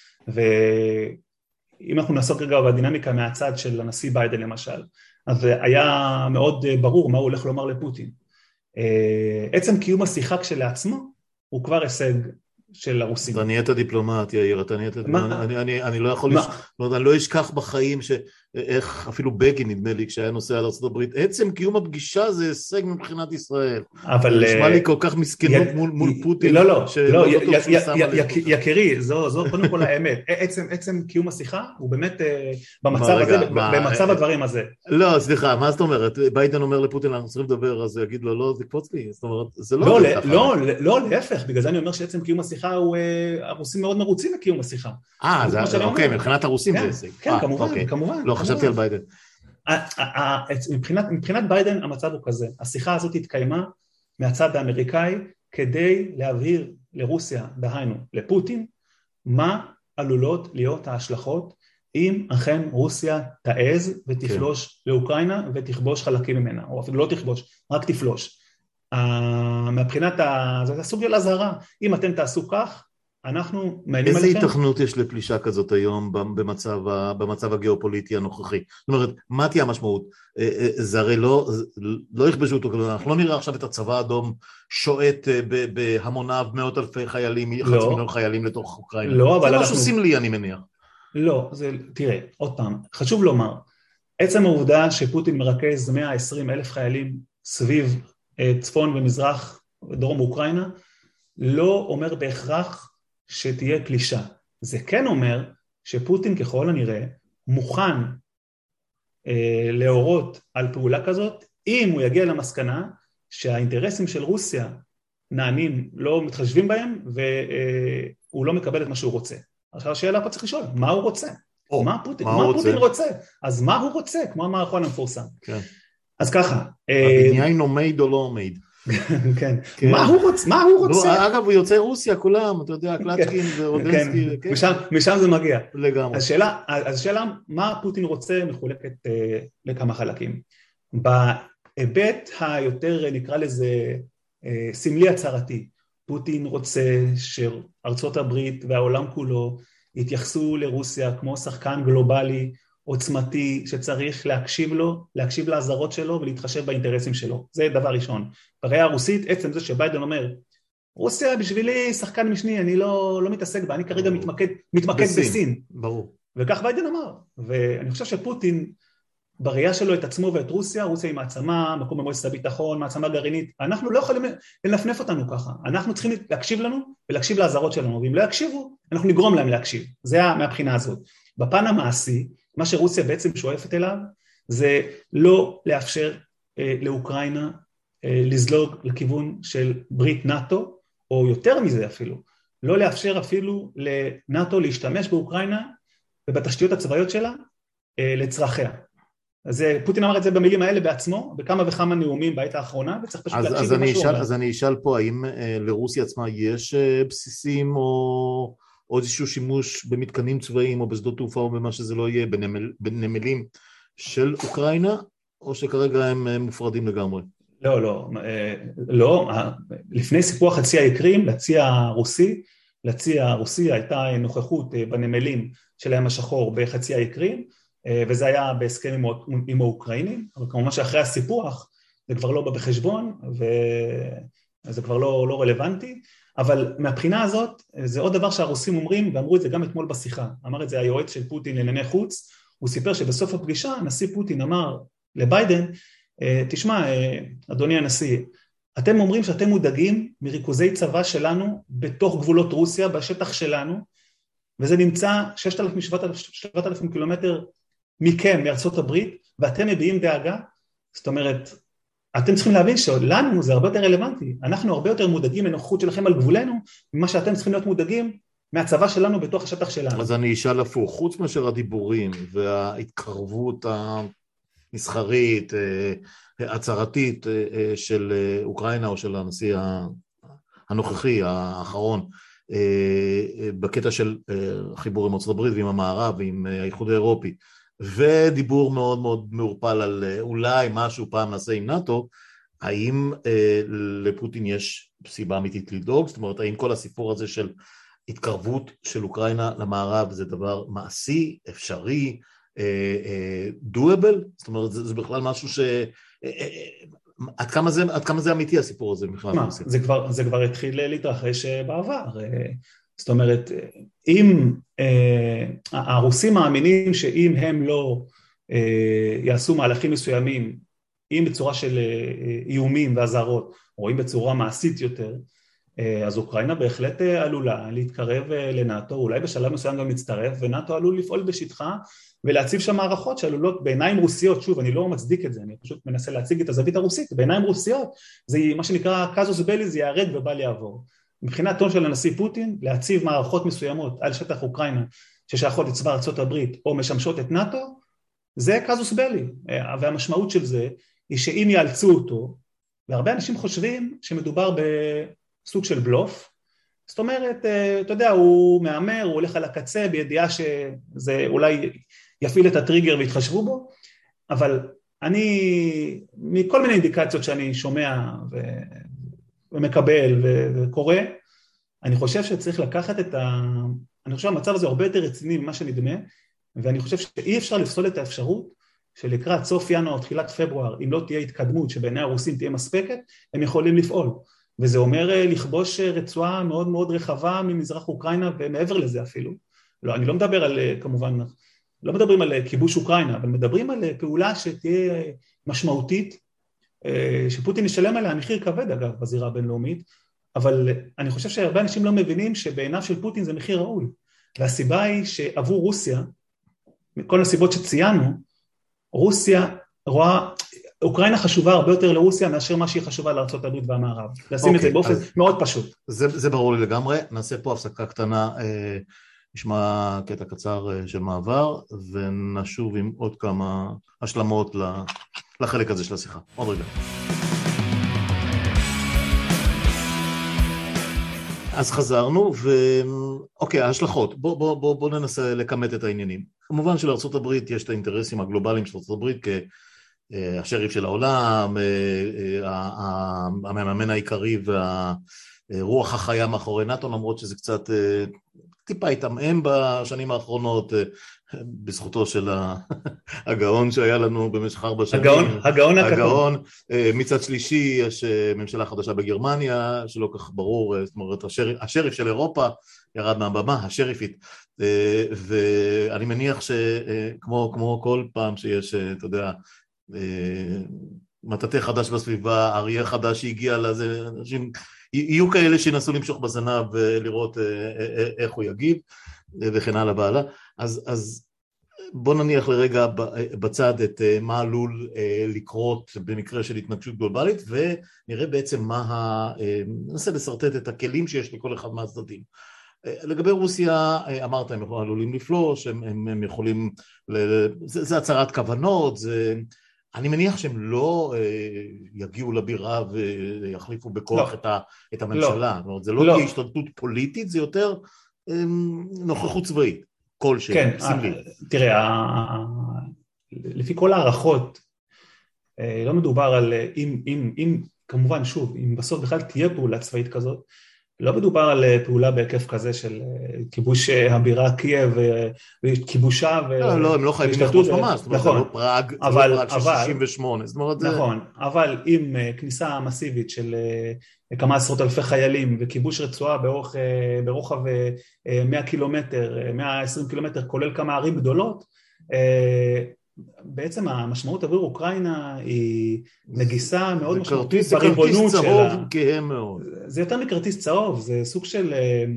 ואם אנחנו נעסוק רגע בדינמיקה מהצד של הנשיא ביידן למשל, אז היה מאוד ברור מה הוא הולך לומר לפוטין. עצם קיום השיחה כשלעצמו הוא כבר הישג של הרוסים. אתה נהיית דיפלומט, יאיר, אתה נהיית דיפלומט, אני, אני, אני לא יכול, לש... אני לא אשכח בחיים איך אפילו בגין נדמה לי כשהיה נוסע על ארצות הברית, עצם קיום הפגישה זה הישג מבחינת ישראל. אבל נשמע לי כל כך מסכנות מול פוטין. לא, לא, לא, יקירי, זו קודם כל האמת. עצם קיום השיחה הוא באמת במצב הזה, במצב הדברים הזה. לא, סליחה, מה זאת אומרת? ביידן אומר לפוטין, אנחנו צריכים לדבר, אז הוא יגיד לו, לא, זה קפוץ לי. זאת אומרת, זה לא... לא, לא, להפך, בגלל זה אני אומר שעצם קיום השיחה, הרוסים מאוד מרוצים לקיום השיחה. אה, אוקיי, מבחינת הרוסים זה הישג. כן, כמובן, כמובן. לא, חשבתי על ביידן. מבחינת ביידן המצב הוא כזה, השיחה הזאת התקיימה מהצד האמריקאי כדי להבהיר לרוסיה, דהיינו לפוטין, מה עלולות להיות ההשלכות אם אכן רוסיה תעז ותפלוש לאוקראינה ותכבוש חלקים ממנה, או אפילו לא תכבוש, רק תפלוש. מבחינת, זה סוג של אזהרה, אם אתם תעשו כך, אנחנו מעניינים עליכם. איזה התכנות יש לפלישה כזאת היום במצב, במצב הגיאופוליטי הנוכחי? זאת אומרת, מה תהיה המשמעות? זה הרי לא, לא יכבשו אותו, אנחנו לא נראה עכשיו את הצבא האדום שועט בהמוניו מאות אלפי חיילים, חצי מיליון חיילים לתוך אוקראינה. לא, אבל זה אנחנו... משהו סמלי, אני מניח. לא, זה, תראה, עוד פעם, חשוב לומר, עצם העובדה שפוטין מרכז מאה ועשרים אלף חיילים סביב צפון ומזרח ודרום אוקראינה, לא אומר בהכרח שתהיה פלישה. זה כן אומר שפוטין ככל הנראה מוכן אה, להורות על פעולה כזאת, אם הוא יגיע למסקנה שהאינטרסים של רוסיה נענים, לא מתחשבים בהם, והוא לא מקבל את מה שהוא רוצה. עכשיו השאלה פה צריך לשאול, מה הוא רוצה? או, מה פוטין, מה מה רוצה? פוטין רוצה? אז מה הוא רוצה? כמו המערכון המפורסם. כן. אז ככה. הבניין עומד או לא עומד. כן. מה הוא רוצה? מה הוא רוצה? אגב, הוא יוצא רוסיה, כולם, אתה יודע, קלצ'קין ורודנסקי. משם זה מגיע. לגמרי. אז השאלה, מה פוטין רוצה מחולקת לכמה חלקים. בהיבט היותר, נקרא לזה, סמלי הצהרתי, פוטין רוצה שארצות הברית והעולם כולו יתייחסו לרוסיה כמו שחקן גלובלי, עוצמתי, שצריך להקשיב לו, להקשיב להזרות שלו ולהתחשב באינטרסים שלו. זה דבר ראשון. בראייה הרוסית, עצם זה שביידן אומר, רוסיה בשבילי שחקן משני, אני לא, לא מתעסק בה, אני כרגע מתמקד, מתמקד בסין. בסין. ברור. וכך ביידן אמר. ואני חושב שפוטין, בראייה שלו את עצמו ואת רוסיה, רוסיה היא מעצמה, מקום במועצת הביטחון, מעצמה גרעינית, אנחנו לא יכולים לנפנף אותנו ככה. אנחנו צריכים להקשיב לנו ולהקשיב להזרות שלנו, ואם לא יקשיבו, אנחנו נגרום להם להקשיב. זה מהבחינה הזאת. בפן המעשי, מה שרוסיה בעצם שואפת אליו, זה לא לאפשר אה, לאוקראינה אה, לזלוג לכיוון של ברית נאטו, או יותר מזה אפילו, לא לאפשר אפילו לנאטו להשתמש באוקראינה ובתשתיות הצבאיות שלה אה, לצרכיה. אז פוטין אמר את זה במילים האלה בעצמו, בכמה וכמה נאומים בעת האחרונה, וצריך פשוט אז, להקשיב אז למה שהוא אומר. אז אני אשאל פה, האם אה, לרוסיה עצמה יש אה, בסיסים או... או איזשהו שימוש במתקנים צבאיים או בשדות תעופה או במה שזה לא יהיה, בנמל, בנמלים של אוקראינה, או שכרגע הם מופרדים לגמרי? לא, לא, לא, לפני סיפוח חצי האי קרים, לצי הרוסי, לצי הרוסי הייתה נוכחות בנמלים של הים השחור בחצי האי קרים, וזה היה בהסכם עם, עם האוקראינים, אבל כמובן שאחרי הסיפוח זה כבר לא בא בחשבון, וזה כבר לא, לא רלוונטי, אבל מהבחינה הזאת, זה עוד דבר שהרוסים אומרים, ואמרו את זה גם אתמול בשיחה, אמר את זה היועץ של פוטין לענייני חוץ, הוא סיפר שבסוף הפגישה, הנשיא פוטין אמר לביידן, תשמע, אדוני הנשיא, אתם אומרים שאתם מודאגים מריכוזי צבא שלנו בתוך גבולות רוסיה, בשטח שלנו, וזה נמצא שישת אלפים שבעת אלפים קילומטר מכם, מארצות הברית, ואתם מביעים דאגה, זאת אומרת, אתם צריכים להבין שלנו זה הרבה יותר רלוונטי, אנחנו הרבה יותר מודאגים מנוכחות שלכם על גבולנו, ממה שאתם צריכים להיות מודאגים מהצבא שלנו בתוך השטח שלנו. אז אני אשאל הפוך, חוץ מאשר הדיבורים וההתקרבות המסחרית, הצהרתית של אוקראינה או של הנשיא הנוכחי, האחרון, בקטע של חיבור עם ארצות הברית ועם המערב ועם האיחוד האירופי, ודיבור מאוד מאוד מעורפל על אולי משהו פעם נעשה עם נאטו, האם אה, לפוטין יש סיבה אמיתית לדאוג? זאת אומרת, האם כל הסיפור הזה של התקרבות של אוקראינה למערב זה דבר מעשי, אפשרי, אה, אה, doable? זאת אומרת, זה, זה בכלל משהו ש... אה, אה, עד כמה זה, עד כמה זה אמיתי הסיפור הזה בכלל? מה, זה כבר, זה כבר התחיל להתרחש בעבר. זאת אומרת, אם אה, הרוסים מאמינים שאם הם לא יעשו מהלכים מסוימים, אם בצורה של איומים והזהרות, או אם בצורה מעשית יותר, אז אוקראינה בהחלט עלולה להתקרב לנאטו, אולי בשלב מסוים גם להצטרף, ונאטו עלול לפעול בשטחה, ולהציב שם מערכות שעלולות בעיניים רוסיות, שוב אני לא מצדיק את זה, אני פשוט מנסה להציג את הזווית הרוסית, בעיניים רוסיות זה מה שנקרא קזוס בלי, זה יהרג ובל יעבור. מבחינת טון של הנשיא פוטין, להציב מערכות מסוימות על שטח אוקראינה, ששייכות לצבא ארצות הברית, או משמשות את נאטו, זה קזוס בלי, והמשמעות של זה, היא שאם יאלצו אותו, והרבה אנשים חושבים שמדובר בסוג של בלוף, זאת אומרת, אתה יודע, הוא מאמר, הוא הולך על הקצה בידיעה שזה אולי יפעיל את הטריגר ויתחשבו בו, אבל אני, מכל מיני אינדיקציות שאני שומע ו... ומקבל ו... וקורא, אני חושב שצריך לקחת את ה... אני חושב שהמצב הזה הרבה יותר רציני ממה שנדמה, ואני חושב שאי אפשר לפסול את האפשרות שלקראת סוף ינואר, תחילת פברואר, אם לא תהיה התקדמות שבעיני הרוסים תהיה מספקת, הם יכולים לפעול. וזה אומר לכבוש רצועה מאוד מאוד רחבה ממזרח אוקראינה ומעבר לזה אפילו. לא, אני לא מדבר על, כמובן, לא מדברים על כיבוש אוקראינה, אבל מדברים על פעולה שתהיה משמעותית, שפוטין ישלם עליה מחיר כבד אגב בזירה הבינלאומית, אבל אני חושב שהרבה אנשים לא מבינים שבעיניו של פוטין זה מחיר ראוי. והסיבה היא שעבור רוסיה, מכל הסיבות שציינו, רוסיה רואה, אוקראינה חשובה הרבה יותר לרוסיה מאשר מה שהיא חשובה לארצות הברית והמערב. לשים okay, את זה באופן מאוד פשוט. זה, זה ברור לי לגמרי, נעשה פה הפסקה קטנה, אה, נשמע קטע קצר אה, של מעבר, ונשוב עם עוד כמה השלמות לחלק הזה של השיחה. עוד רגע. אז חזרנו, ואוקיי, ההשלכות, בוא, בוא, בוא, בוא ננסה לקמת את העניינים. כמובן שלארצות הברית יש את האינטרסים הגלובליים של ארצות הברית, השריף של העולם, המאמן העיקרי והרוח החיה מאחורי נאטו, למרות שזה קצת טיפה התאמם בשנים האחרונות, בזכותו של הגאון שהיה לנו במשך ארבע שנים. הגאון, הגאון הקטן. הגאון. מצד שלישי יש ממשלה חדשה בגרמניה, שלא כך ברור, זאת אומרת, השריף של אירופה ירד מהבמה, השריפית. ואני מניח שכמו כמו כל פעם שיש, אתה יודע, מטאטא חדש בסביבה, אריה חדש שהגיע לזה, אנשים, יהיו כאלה שינסו למשוך בזנב ולראות איך הוא יגיב, וכן הלאה בעלה. אז, אז בוא נניח לרגע בצד את מה עלול לקרות במקרה של התנגשות גלובלית, ונראה בעצם מה, ננסה לסרטט את הכלים שיש לכל אחד מהצדדים. לגבי רוסיה, אמרת, הם עלולים לפלוש, הם, הם, הם יכולים, זה, זה הצהרת כוונות, זה... אני מניח שהם לא יגיעו לבירה ויחליפו בכוח לא. את, ה, את הממשלה. זאת אומרת, זה לא, לא. תהיה השתלטות פוליטית, זה יותר נוכחות צבאית, כלשהי. כן, תראה, לפי כל הערכות, לא מדובר על, אם, אם, אם, כמובן, שוב, אם בסוף בכלל תהיה פעולה צבאית כזאת, לא מדובר על פעולה בהיקף כזה של כיבוש הבירה קייב וכיבושה ו... לא, לא, הם לא חייבים לכבוש ממש, זאת אומרת, זה לא פראג, זה לא פראג של שישים ושמונה, זאת אומרת... נכון, אבל עם כניסה מסיבית של כמה עשרות אלפי חיילים וכיבוש רצועה ברוחב מאה קילומטר, מאה ועשרים קילומטר, כולל כמה ערים גדולות, בעצם המשמעות עבור אוקראינה היא נגיסה מאוד משמעותית בריבונות שלה. זה כרטיס צהוב כהם מאוד. זה יותר מכרטיס צהוב, זה סוג של,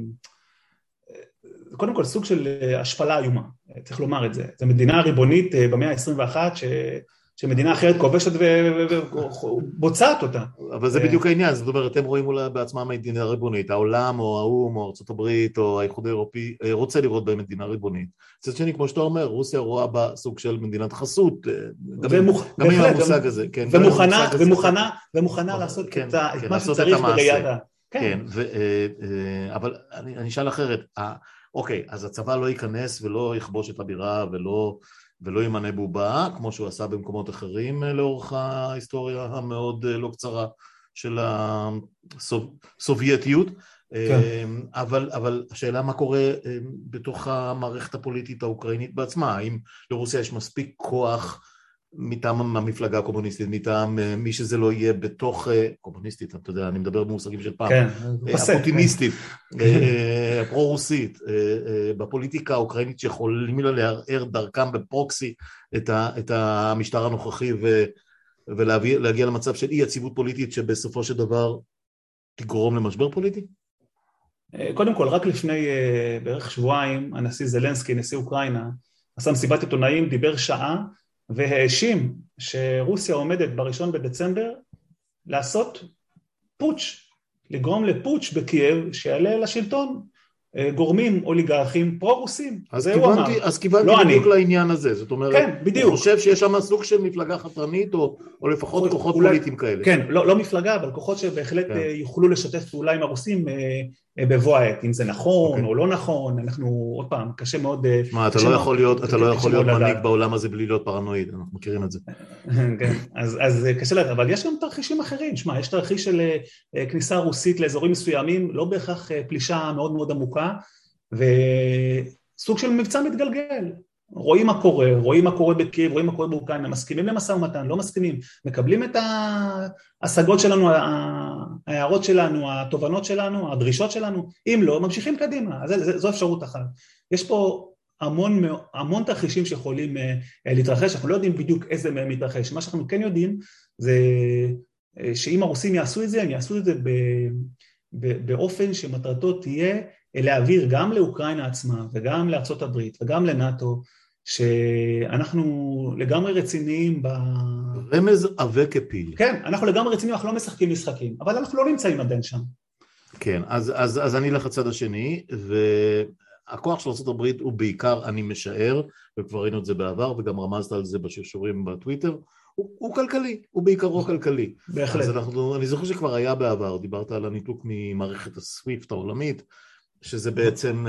קודם כל סוג של השפלה איומה, צריך לומר את זה. זו מדינה ריבונית במאה ה-עשרים ואחת ש... שמדינה אחרת כובשת ובוצעת אותה. אבל זה בדיוק העניין, זאת אומרת, אתם רואים אולי בעצמם מדינה ריבונית, העולם או האום או ארצות הברית או האיחוד האירופי רוצה לראות בהם מדינה ריבונית. מצד שני, כמו שאתה אומר, רוסיה רואה בה סוג של מדינת חסות, גם עם המושג הזה. ומוכנה לעשות את מה שצריך בראייתה. כן, אבל אני אשאל אחרת, אוקיי, אז הצבא לא ייכנס ולא יכבוש את הבירה ולא... ולא ימנה בובה, כמו שהוא עשה במקומות אחרים לאורך ההיסטוריה המאוד לא קצרה של הסובייטיות, כן. אבל, אבל השאלה מה קורה בתוך המערכת הפוליטית האוקראינית בעצמה, האם לרוסיה יש מספיק כוח מטעם המפלגה הקומוניסטית, מטעם מי שזה לא יהיה בתוך, קומוניסטית, אתה יודע, אני מדבר במושגים של פעם, כן, הפוטיניסטית, הפרו-רוסית, בפוליטיקה האוקראינית שיכולים לערער דרכם בפרוקסי את המשטר הנוכחי ולהגיע למצב של אי יציבות פוליטית שבסופו של דבר תגרום למשבר פוליטי? קודם כל, רק לפני בערך שבועיים, הנשיא זלנסקי, נשיא אוקראינה, עשה מסיבת עיתונאים, דיבר שעה, והאשים שרוסיה עומדת בראשון בדצמבר לעשות פוטש, לגרום לפוטש בקייב שיעלה לשלטון גורמים אוליגרכים פרו-רוסים. אז כיוונתי, אז כיוונתי בדיוק לעניין הזה, זאת אומרת, כן, בדיוק. הוא חושב שיש שם סוג של מפלגה חתרנית או, או לפחות כוחות אולי, פוליטיים כאלה. כן, לא, לא מפלגה, אבל כוחות שבהחלט כן. יוכלו לשתף פעולה עם הרוסים בבוא העת, אם זה נכון okay. או לא נכון, אנחנו עוד פעם, קשה מאוד... מה, אתה לא יכול להיות, אתה לא יכול להיות מנהיג בעולם הזה בלי להיות פרנואיד, אנחנו מכירים את זה. כן, אז, אז קשה לדעת, אבל יש גם תרחישים אחרים, שמה, יש תרחיש של כניסה רוסית לאזורים מסוימים, לא בהכרח פלישה מאוד מאוד עמוקה, וסוג של מבצע מתגלגל. רואים מה קורה, רואים מה קורה בקייב, רואים מה קורה באוקראינה, מסכימים למשא ומתן, לא מסכימים, מקבלים את ההשגות שלנו, ההערות שלנו, התובנות שלנו, הדרישות שלנו, אם לא, ממשיכים קדימה, אז זו אפשרות אחת. יש פה המון, המון תרחישים שיכולים להתרחש, אנחנו לא יודעים בדיוק איזה מהם מתרחש, מה שאנחנו כן יודעים זה שאם הרוסים יעשו את זה, הם יעשו את זה באופן שמטרתו תהיה להעביר גם לאוקראינה עצמה וגם לארצות הברית וגם לנאטו, שאנחנו לגמרי רציניים ב... רמז עבה כפיל. כן, אנחנו לגמרי רציניים, אנחנו לא משחקים משחקים, אבל אנחנו לא נמצאים עדיין שם. כן, אז, אז, אז אני אלך לצד השני, והכוח של ארצות הברית הוא בעיקר, אני משער, וכבר ראינו את זה בעבר, וגם רמזת על זה בשרשורים בטוויטר, הוא, הוא כלכלי, הוא בעיקרו כלכלי. בהחלט. אז אנחנו, אני זוכר שכבר היה בעבר, דיברת על הניתוק ממערכת הסוויפט העולמית, שזה בעצם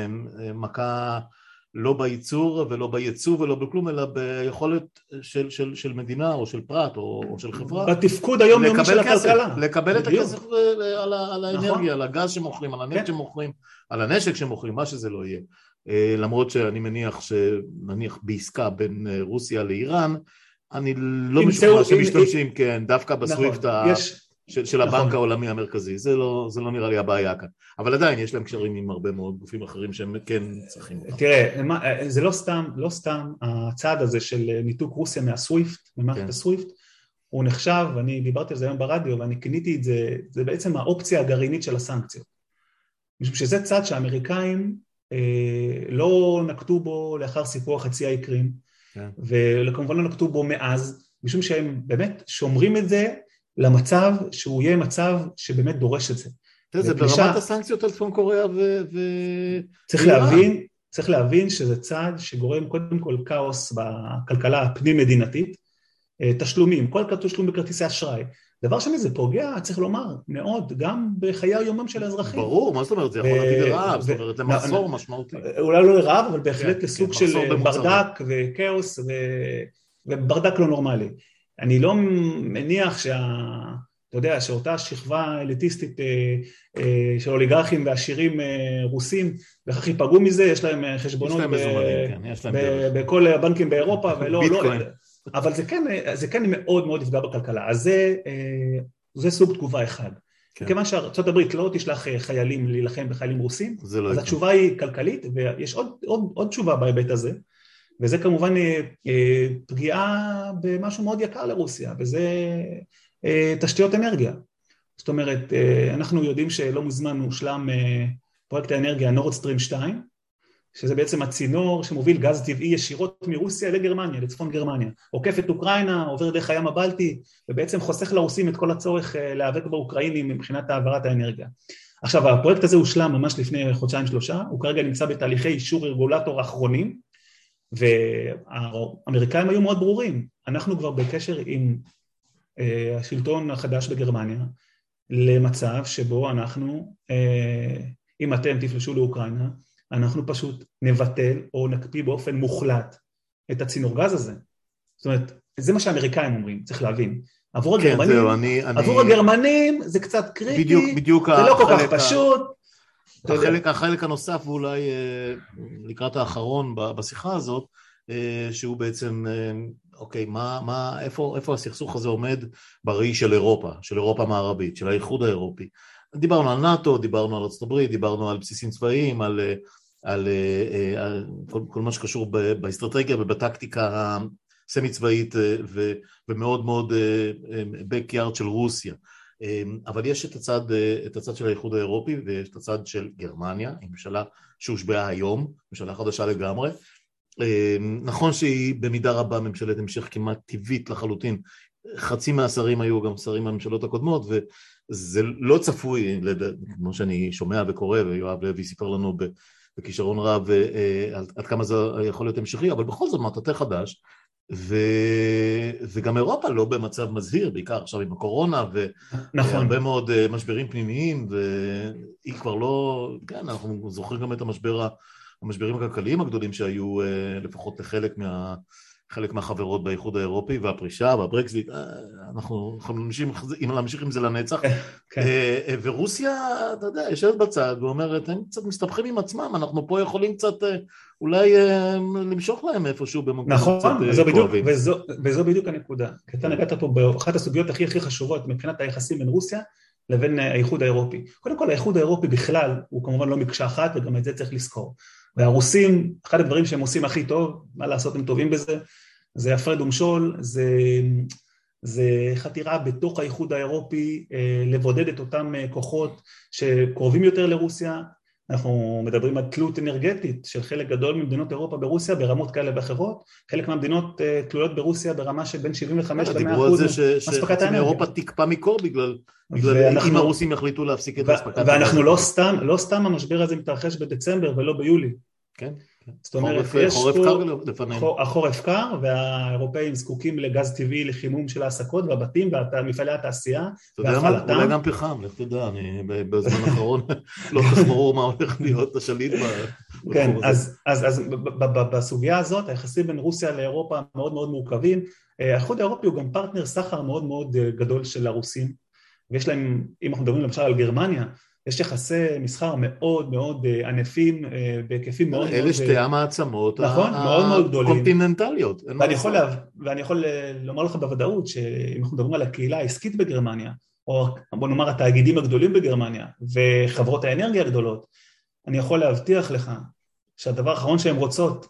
מכה לא בייצור ולא בייצוא ולא בכלום, אלא ביכולת של, של, של מדינה או של פרט או, או של חברה. בתפקוד היומיומי של הכלכלה. לקבל את הכסף על, על האנרגיה, על הגז שמוכרים, על הנפט שמוכרים, על הנשק שמוכרים, מה שזה לא יהיה. למרות שאני מניח שנניח בעסקה בין רוסיה לאיראן, אני לא משוכנע שמשתמשים, כן, דווקא בסוויפט ה... של, של הבנק נכון. העולמי המרכזי, זה לא, זה לא נראה לי הבעיה כאן, אבל עדיין יש להם קשרים עם הרבה מאוד גופים אחרים שהם כן צריכים. תראה, זה לא סתם, לא סתם הצעד הזה של ניתוק רוסיה מהסוויפט, ממערכת כן. הסוויפט, הוא נחשב, ואני דיברתי על זה היום ברדיו, ואני קניתי את זה, זה בעצם האופציה הגרעינית של הסנקציות. משום שזה צעד שהאמריקאים אה, לא נקטו בו לאחר סיפוח חצי האי קרים, כן. וכמובן לא נקטו בו מאז, משום שהם באמת שומרים את זה, למצב שהוא יהיה מצב שבאמת דורש את זה. זה ברמת הסנקציות על צפון קוריאה ו... צריך להבין, צריך להבין שזה צעד שגורם קודם כל כאוס בכלכלה הפנים-מדינתית, תשלומים, כל תשלום בכרטיסי אשראי. דבר שני, זה פוגע, צריך לומר, מאוד, גם בחיי היומם של האזרחים. ברור, מה זאת אומרת? זה יכול להביא לרעב, זאת אומרת, למחסור משמעותי. אולי לא לרעב, אבל בהחלט לסוג של ברדק וכאוס וברדק לא נורמלי. אני לא מניח שה... אתה יודע, שאותה שכבה אליטיסטית של אוליגרכים ועשירים רוסים, וכך ייפגעו מזה, יש להם חשבונות בכל הבנקים באירופה, ולא... אבל זה כן, זה כן מאוד מאוד יפגע בכלכלה. אז זה, זה סוג תגובה אחד. כיוון שארצות הברית לא תשלח חיילים להילחם בחיילים רוסים, אז התשובה היא כלכלית, ויש עוד, עוד, עוד תשובה בהיבט הזה, וזה כמובן פגיעה במשהו מאוד יקר לרוסיה, וזה תשתיות אנרגיה. זאת אומרת, אנחנו יודעים שלא מוזמן הושלם פרויקט האנרגיה נורד סטרים שתיים, שזה בעצם הצינור שמוביל גז טבעי ישירות מרוסיה לגרמניה, לצפון גרמניה, עוקף את אוקראינה, עובר דרך הים הבלטי, ובעצם חוסך לרוסים את כל הצורך להיאבק באוקראינים מבחינת העברת האנרגיה. עכשיו, הפרויקט הזה הושלם ממש לפני חודשיים שלושה, הוא כרגע נמצא בתהליכי אישור רגולטור האחרונים, והאמריקאים היו מאוד ברורים, אנחנו כבר בקשר עם השלטון החדש בגרמניה, למצב שבו אנחנו, אם אתם תפלשו לאוקראינה, אנחנו פשוט נבטל או נקפיא באופן מוחלט את הצינור גז הזה. זאת אומרת, זה מה שהאמריקאים אומרים, צריך להבין. עבור כן, הגרמנים, זהו, אני, עבור אני... הגרמנים זה קצת קריטי, בדיוק, בדיוק זה לא כל כך פשוט. החלק, החלק הנוסף ואולי לקראת האחרון בשיחה הזאת, שהוא בעצם אוקיי, מה, מה, איפה, איפה הסכסוך הזה עומד בראי של אירופה, של אירופה המערבית, של האיחוד האירופי? דיברנו על נאטו, דיברנו על ארצות הברית, דיברנו על בסיסים צבאיים, על, על, על כל, כל מה שקשור באסטרטגיה ובטקטיקה הסמי צבאית ו, ומאוד מאוד backyard של רוסיה. אבל יש את הצד, את הצד של האיחוד האירופי ויש את הצד של גרמניה, עם ממשלה שהושבעה היום, ממשלה חדשה לגמרי. נכון שהיא במידה רבה ממשלת המשך כמעט טבעית לחלוטין, חצי מהשרים היו גם שרים מהממשלות הקודמות, וזה לא צפוי, כמו שאני שומע וקורא, ויואב לוי סיפר לנו בכישרון רב עד כמה זה יכול להיות המשכי, אבל בכל זאת מטאטא חדש, ו... וגם אירופה לא במצב מזהיר, בעיקר עכשיו עם הקורונה, והרבה נכון. מאוד משברים פנימיים, והיא כבר לא, כן, אנחנו זוכרים גם את המשבר, המשברים הכלכליים הגדולים שהיו לפחות לחלק מה... חלק מהחברות באיחוד האירופי, והפרישה והברקזיט, אנחנו יכולים להמשיך עם זה לנצח, ורוסיה, אתה יודע, יושבת בצד ואומרת, הם קצת מסתבכים עם עצמם, אנחנו פה יכולים קצת אולי למשוך להם איפשהו במקום קצת כואבים. וזו בדיוק הנקודה, כי אתה נגעת פה באחת הסוגיות הכי הכי חשובות מבחינת היחסים בין רוסיה לבין האיחוד האירופי. קודם כל, האיחוד האירופי בכלל הוא כמובן לא מקשה אחת, וגם את זה צריך לזכור. והרוסים, אחד הדברים שהם עושים הכי טוב, מה לעשות, הם טובים בזה, זה הפרד ומשול, זה, זה חתירה בתוך האיחוד האירופי, לבודד את אותם כוחות שקרובים יותר לרוסיה. אנחנו מדברים על תלות אנרגטית של חלק גדול ממדינות אירופה ברוסיה, ברמות כאלה ואחרות. חלק מהמדינות תלויות ברוסיה ברמה שבין שבעים וחמש עד מאה אחוז מספקת האנרגיה. אירופה תקפה מקור בגלל, בגלל אם הרוסים יחליטו להפסיק את הספקת האנרגיה. ואנחנו לא סתם, לא סתם המשבר הזה מתרחש בדצמבר ולא ביולי. כן. זאת אומרת, יש פה החורף קר, והאירופאים זקוקים לגז טבעי לחימום של העסקות והבתים ומפעלי התעשייה. והפעלתם. אולי גם פחם, לך תדע, אני בזמן האחרון לא כך ברור מה הולך להיות השליט. כן, אז בסוגיה הזאת, היחסים בין רוסיה לאירופה מאוד מאוד מורכבים. האיחוד האירופי הוא גם פרטנר סחר מאוד מאוד גדול של הרוסים, ויש להם, אם אנחנו מדברים למשל על גרמניה, יש יחסי מסחר מאוד מאוד ענפים, בהיקפים מאוד מאוד... אלה שתי המעצמות הקונטיננטליות. ואני יכול לומר לך בוודאות, שאם אנחנו מדברים על הקהילה העסקית בגרמניה, או בוא נאמר התאגידים הגדולים בגרמניה, וחברות האנרגיה הגדולות, אני יכול להבטיח לך, שהדבר האחרון שהן רוצות,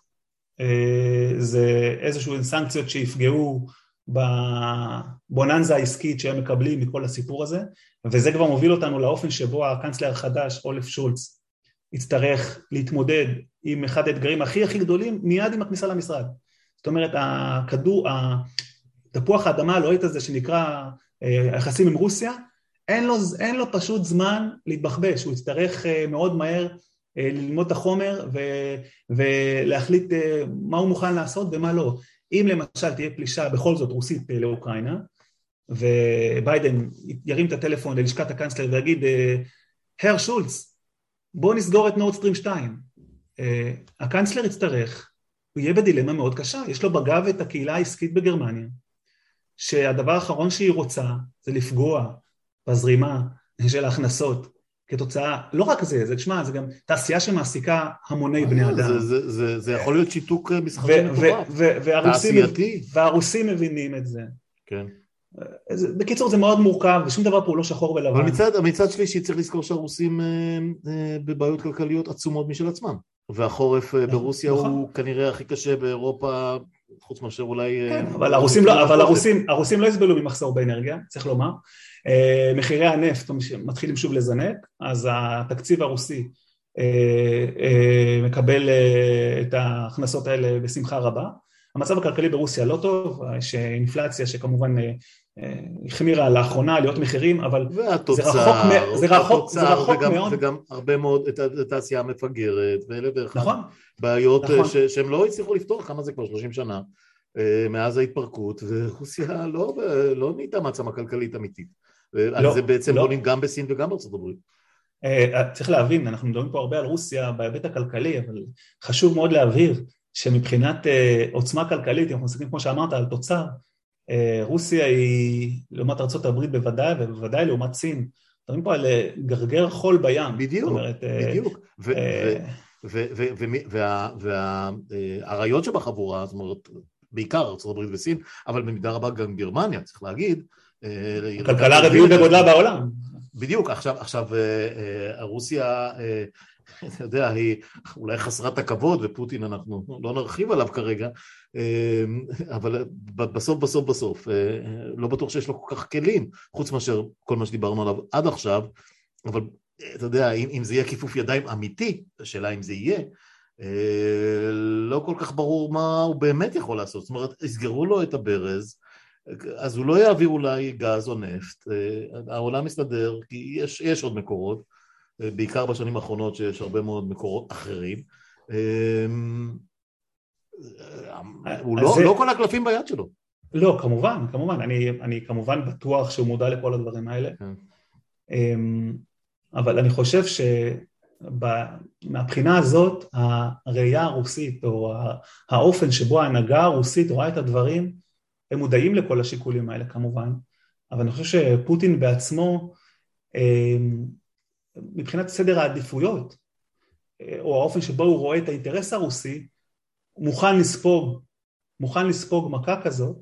זה איזשהו סנקציות שיפגעו, בבוננזה העסקית שהם מקבלים מכל הסיפור הזה, וזה כבר מוביל אותנו לאופן שבו הקנצלר החדש, אולף שולץ, יצטרך להתמודד עם אחד האתגרים הכי הכי גדולים, מיד עם הכניסה למשרד. זאת אומרת, הכדור, תפוח האדמה הלוהט הזה שנקרא היחסים עם רוסיה, אין לו, אין לו פשוט זמן להתבחבש, הוא יצטרך מאוד מהר ללמוד את החומר ולהחליט מה הוא מוכן לעשות ומה לא. אם למשל תהיה פלישה בכל זאת רוסית לאוקראינה, וביידן ירים את הטלפון ללשכת הקנצלר ויגיד, הר שולץ, בוא נסגור את נורד סטרים שתיים. הקנצלר יצטרך, הוא יהיה בדילמה מאוד קשה, יש לו בגב את הקהילה העסקית בגרמניה, שהדבר האחרון שהיא רוצה זה לפגוע בזרימה של ההכנסות, כתוצאה, לא רק זה, זה תשמע, זה גם תעשייה שמעסיקה המוני בני אדם. זה, זה, זה, זה יכול להיות שיתוק מסחרי מטורף. תעשייתי. והרוסים מבינים את זה. כן. בקיצור, זה מאוד מורכב, ושום דבר פה לא שחור ולבן. אבל מצד, מצד שלישי צריך לזכור שהרוסים בבעיות כלכליות עצומות משל עצמם. והחורף ברוסיה הוא כנראה הכי קשה באירופה, חוץ מאשר אולי... כן, אבל הרוסים לא, אבל הרוסים, הרוסים לא יסבלו ממחסור באנרגיה, צריך לומר. מחירי הנפט מתחילים שוב לזנק, אז התקציב הרוסי מקבל את ההכנסות האלה בשמחה רבה. המצב הכלכלי ברוסיה לא טוב, יש אינפלציה שכמובן החמירה לאחרונה, עליות מחירים, אבל זה רחוק, זה רחוק, זה רחוק מאוד. וגם הרבה מאוד את התעשייה המפגרת, ואלה ואחד בעיות שהם לא הצליחו לפתור, כמה זה כבר שלושים שנה, מאז ההתפרקות, ורוסיה לא נהייתה מעצמה כלכלית אמיתית. אז זה בעצם בונים גם בסין וגם בארצות הברית. צריך להבין, אנחנו מדברים פה הרבה על רוסיה בהיבט הכלכלי, אבל חשוב מאוד להבהיר שמבחינת עוצמה כלכלית, אנחנו מסתכלים כמו שאמרת על תוצר, רוסיה היא לעומת ארצות הברית בוודאי, ובוודאי לעומת סין. מדברים פה על גרגר חול בים. בדיוק, בדיוק. והעריות שבחבורה, זאת אומרת, בעיקר ארצות הברית וסין, אבל במידה רבה גם גרמניה, צריך להגיד. הכלכלה הרביעית בגודלה בעולם. בדיוק, עכשיו, עכשיו רוסיה, אתה יודע, היא אולי חסרת הכבוד, ופוטין אנחנו לא נרחיב עליו כרגע, אבל בסוף, בסוף, בסוף, לא בטוח שיש לו כל כך כלים, חוץ מאשר כל מה שדיברנו עליו עד עכשיו, אבל אתה יודע, אם, אם זה יהיה כיפוף ידיים אמיתי, השאלה אם זה יהיה, לא כל כך ברור מה הוא באמת יכול לעשות, זאת אומרת, הסגרו לו את הברז, אז הוא לא יעביר אולי גז או נפט, העולם מסתדר, כי יש, יש עוד מקורות, בעיקר בשנים האחרונות שיש הרבה מאוד מקורות אחרים, הוא לא, זה... לא כל הקלפים ביד שלו. לא, כמובן, כמובן, אני, אני כמובן בטוח שהוא מודע לכל הדברים האלה, אבל אני חושב שמהבחינה הזאת, הראייה הרוסית, או האופן שבו ההנהגה הרוסית רואה את הדברים, הם מודעים לכל השיקולים האלה כמובן, אבל אני חושב שפוטין בעצמו, מבחינת סדר העדיפויות, או האופן שבו הוא רואה את האינטרס הרוסי, מוכן לספוג, מוכן לספוג מכה כזאת,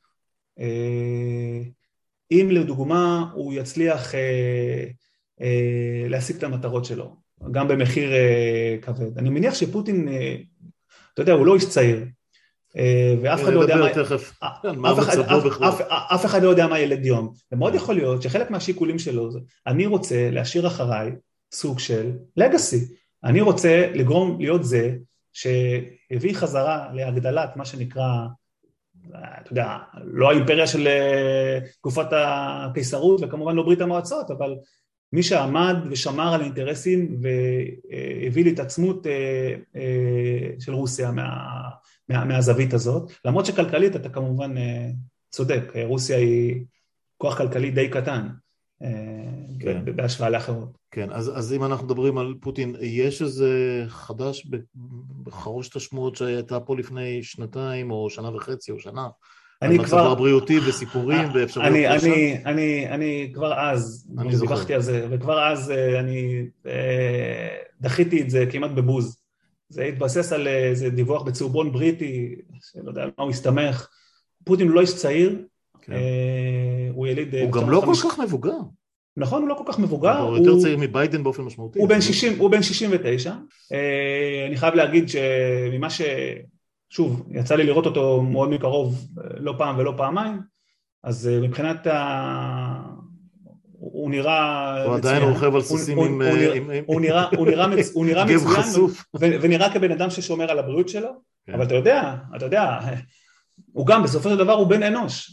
אם לדוגמה הוא יצליח להשיג את המטרות שלו, גם במחיר כבד. אני מניח שפוטין, אתה יודע, הוא לא איש צעיר, ואף אחד לא יודע מה, אף אחד לא יודע מה ילד יום, ומאוד יכול להיות שחלק מהשיקולים שלו זה, אני רוצה להשאיר אחריי סוג של לגאסי, אני רוצה לגרום להיות זה שהביא חזרה להגדלת מה שנקרא, אתה יודע, לא האימפריה של תקופת הקיסרות וכמובן לא ברית המועצות, אבל מי שעמד ושמר על האינטרסים והביא להתעצמות של רוסיה מה, מה, מהזווית הזאת, למרות שכלכלית אתה כמובן צודק, רוסיה היא כוח כלכלי די קטן כן. בהשוואה לאחרות. כן, אז, אז אם אנחנו מדברים על פוטין, יש איזה חדש בחרושת השמועות שהייתה פה לפני שנתיים או שנה וחצי או שנה, על מצבו הבריאותי וסיפורים ואפשרויות אני, אני, אני, אני כבר אז, אני דיווחתי על זה, וכבר אז אני דחיתי את זה כמעט בבוז. זה התבסס על איזה דיווח בצהובון בריטי, שלא יודע על מה הוא הסתמך. פוטין הוא לא איש צעיר, כן. הוא יליד... הוא גם לא כל כך מבוגר. נכון, הוא לא כל כך מבוגר. הוא יותר צעיר מביידן באופן משמעותי. הוא בן שישים, הוא בן שישים ותשע. אני חייב להגיד שממה ש... שוב, יצא לי לראות אותו מאוד מקרוב, לא פעם ולא פעמיים, אז מבחינת ה... הוא נראה... הוא עדיין רוכב על סוסים עם... הוא נראה מצוין, ונראה כבן אדם ששומר על הבריאות שלו, אבל אתה יודע, אתה יודע, הוא גם בסופו של דבר הוא בן אנוש.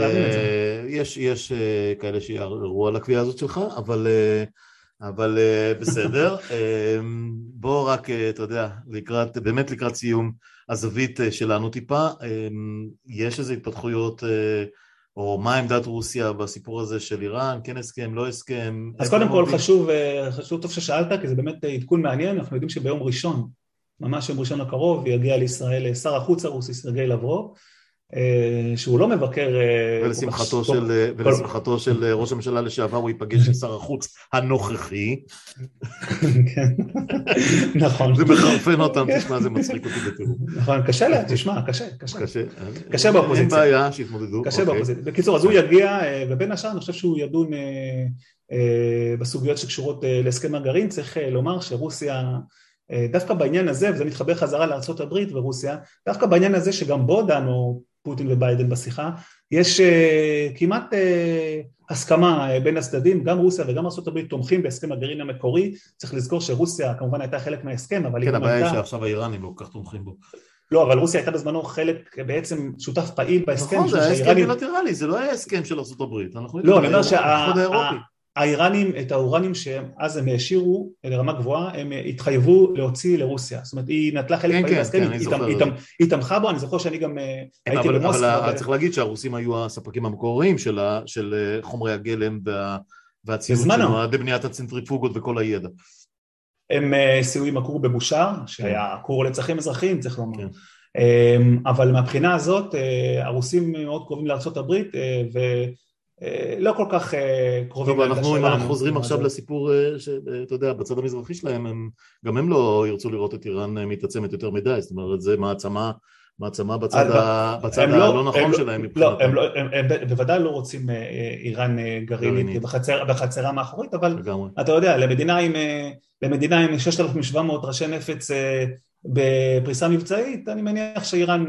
יש כאלה שיערערו על הקביעה הזאת שלך, אבל... אבל בסדר, בוא רק, אתה יודע, לקראת, באמת לקראת סיום הזווית שלנו טיפה, יש איזה התפתחויות, או מה עמדת רוסיה בסיפור הזה של איראן, כן הסכם, לא הסכם? אז קודם כל חשוב, חשוב טוב ששאלת, כי זה באמת עדכון מעניין, אנחנו יודעים שביום ראשון, ממש יום ראשון הקרוב, יגיע לישראל שר החוץ הרוסי סרגי לברוב, שהוא לא מבקר... ולשמחתו של, ולשמחתו של ראש הממשלה לשעבר, הוא ייפגש עם שר החוץ הנוכחי. כן, נכון. זה מחרפן אותם, תשמע, זה מצחיק אותי בטירוף. נכון, קשה לה, תשמע, קשה, קשה. קשה באופוזיציה. אין בעיה שהתמודדו. קשה באופוזיציה. בקיצור, אז הוא יגיע, ובין השאר, אני חושב שהוא ידון בסוגיות שקשורות להסכם הגרעין, צריך לומר שרוסיה... דווקא בעניין הזה, וזה מתחבר חזרה לארצות הברית ורוסיה, דווקא בעניין הזה שגם בו דנו פוטין וביידן בשיחה, יש uh, כמעט uh, הסכמה uh, בין הצדדים, גם רוסיה וגם ארצות הברית תומכים בהסכם הגרעין המקורי, צריך לזכור שרוסיה כמובן הייתה חלק מההסכם, אבל... כן, הבעיה היא שעכשיו האיראנים לא כך תומכים בו. לא, אבל רוסיה הייתה בזמנו חלק, בעצם שותף פעיל בהסכם. נכון, זה היה הסכם בילטרלי, זה לא היה הסכם של ארצות הברית. לא, אני אומר שה... האיראנים, את האורנים שאז הם השאירו לרמה גבוהה, הם התחייבו להוציא לרוסיה, זאת אומרת, היא נטלה חלק פעמים להסכם, היא תמכה בו, אני זוכר שאני גם הייתי במוסקבה. אבל צריך להגיד שהרוסים היו הספקים המקוריים של חומרי הגלם והציוד שנועד לבניית הצנטריפוגות וכל הידע. הם סיועים הכור בבושר, שהיה כור לצרכים אזרחיים, צריך לומר. אבל מהבחינה הזאת, הרוסים מאוד קרובים לארצות הברית, ו... לא כל כך קרובים. טוב, אנחנו, אם אנחנו חוזרים עכשיו לסיפור, שאתה יודע, בצד המזרחי שלהם, הם, גם הם לא ירצו לראות את איראן מתעצמת יותר מדי, זאת אומרת, זה מעצמה מעצמה בצד, ה... בצד הלא לא, נכון שלהם מבחינתם. לא, הם, לא, הם, הם בוודאי לא רוצים איראן גרעינית בחצר, בחצרה מאחורית, אבל לגמרי. אתה יודע, למדינה עם, למדינה עם ששת אלפים ושבע מאות ראשי נפץ בפריסה מבצעית, אני מניח שאיראן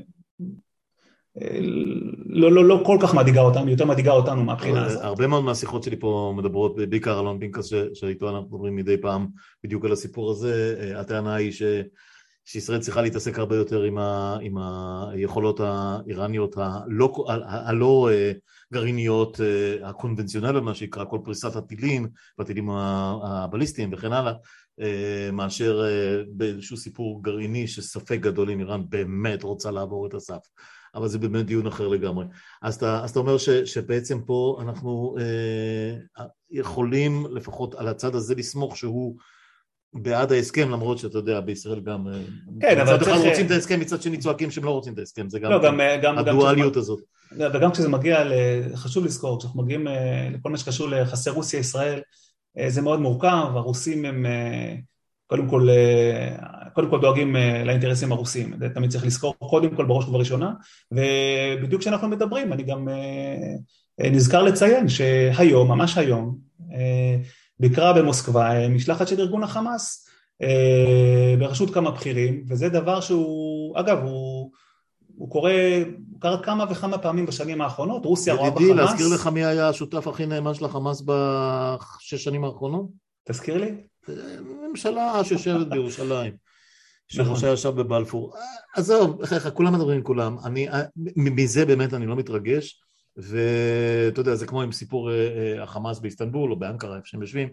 לא, לא, לא כל כך מדאיגה אותנו, יותר מדאיגה אותנו מהבחינה הזאת. הרבה מאוד מהשיחות שלי פה מדברות, בעיקר אלון פינקס שאיתו אנחנו מדברים מדי פעם בדיוק על הסיפור הזה. הטענה היא ש... שישראל צריכה להתעסק הרבה יותר עם, ה... עם היכולות האיראניות הלא, הלא גרעיניות, הקונבנציונליות, מה שיקרא כל פריסת הטילים והטילים הבליסטיים וכן הלאה, מאשר באיזשהו סיפור גרעיני שספק גדול אם איראן באמת רוצה לעבור את הסף. אבל זה באמת דיון אחר לגמרי. אז אתה, אז אתה אומר ש, שבעצם פה אנחנו אה, יכולים לפחות על הצד הזה לסמוך שהוא בעד ההסכם, למרות שאתה יודע, בישראל גם... כן, אבל מצד אחד רוצים את ההסכם, מצד שני צועקים שהם לא רוצים את ההסכם, זה גם, לא, גם, גם הדואליות הזאת. וגם כשזה מגיע, חשוב לזכור, כשאנחנו מגיעים לכל מה שקשור ליחסי רוסיה-ישראל, זה מאוד מורכב, הרוסים הם... קודם כל, קודם כל דואגים לאינטרסים הרוסיים, זה תמיד צריך לזכור קודם כל בראש ובראשונה, ובדיוק כשאנחנו מדברים, אני גם נזכר לציין שהיום, ממש היום, ביקרה במוסקבה משלחת של ארגון החמאס, בראשות כמה בכירים, וזה דבר שהוא, אגב, הוא, הוא קורה, הוא קרה כמה וכמה פעמים בשנים האחרונות, רוסיה רואה בחמאס. ידידי, להזכיר לך מי היה השותף הכי נאמן של החמאס בשש שנים האחרונות? תזכיר לי. ממשלה שיושבת בירושלים, שראשה ישב בבלפור. עזוב, כולם מדברים עם כולם, אני, מזה באמת אני לא מתרגש, ואתה יודע, זה כמו עם סיפור החמאס באיסטנבול או באנקרה, איפה שהם יושבים,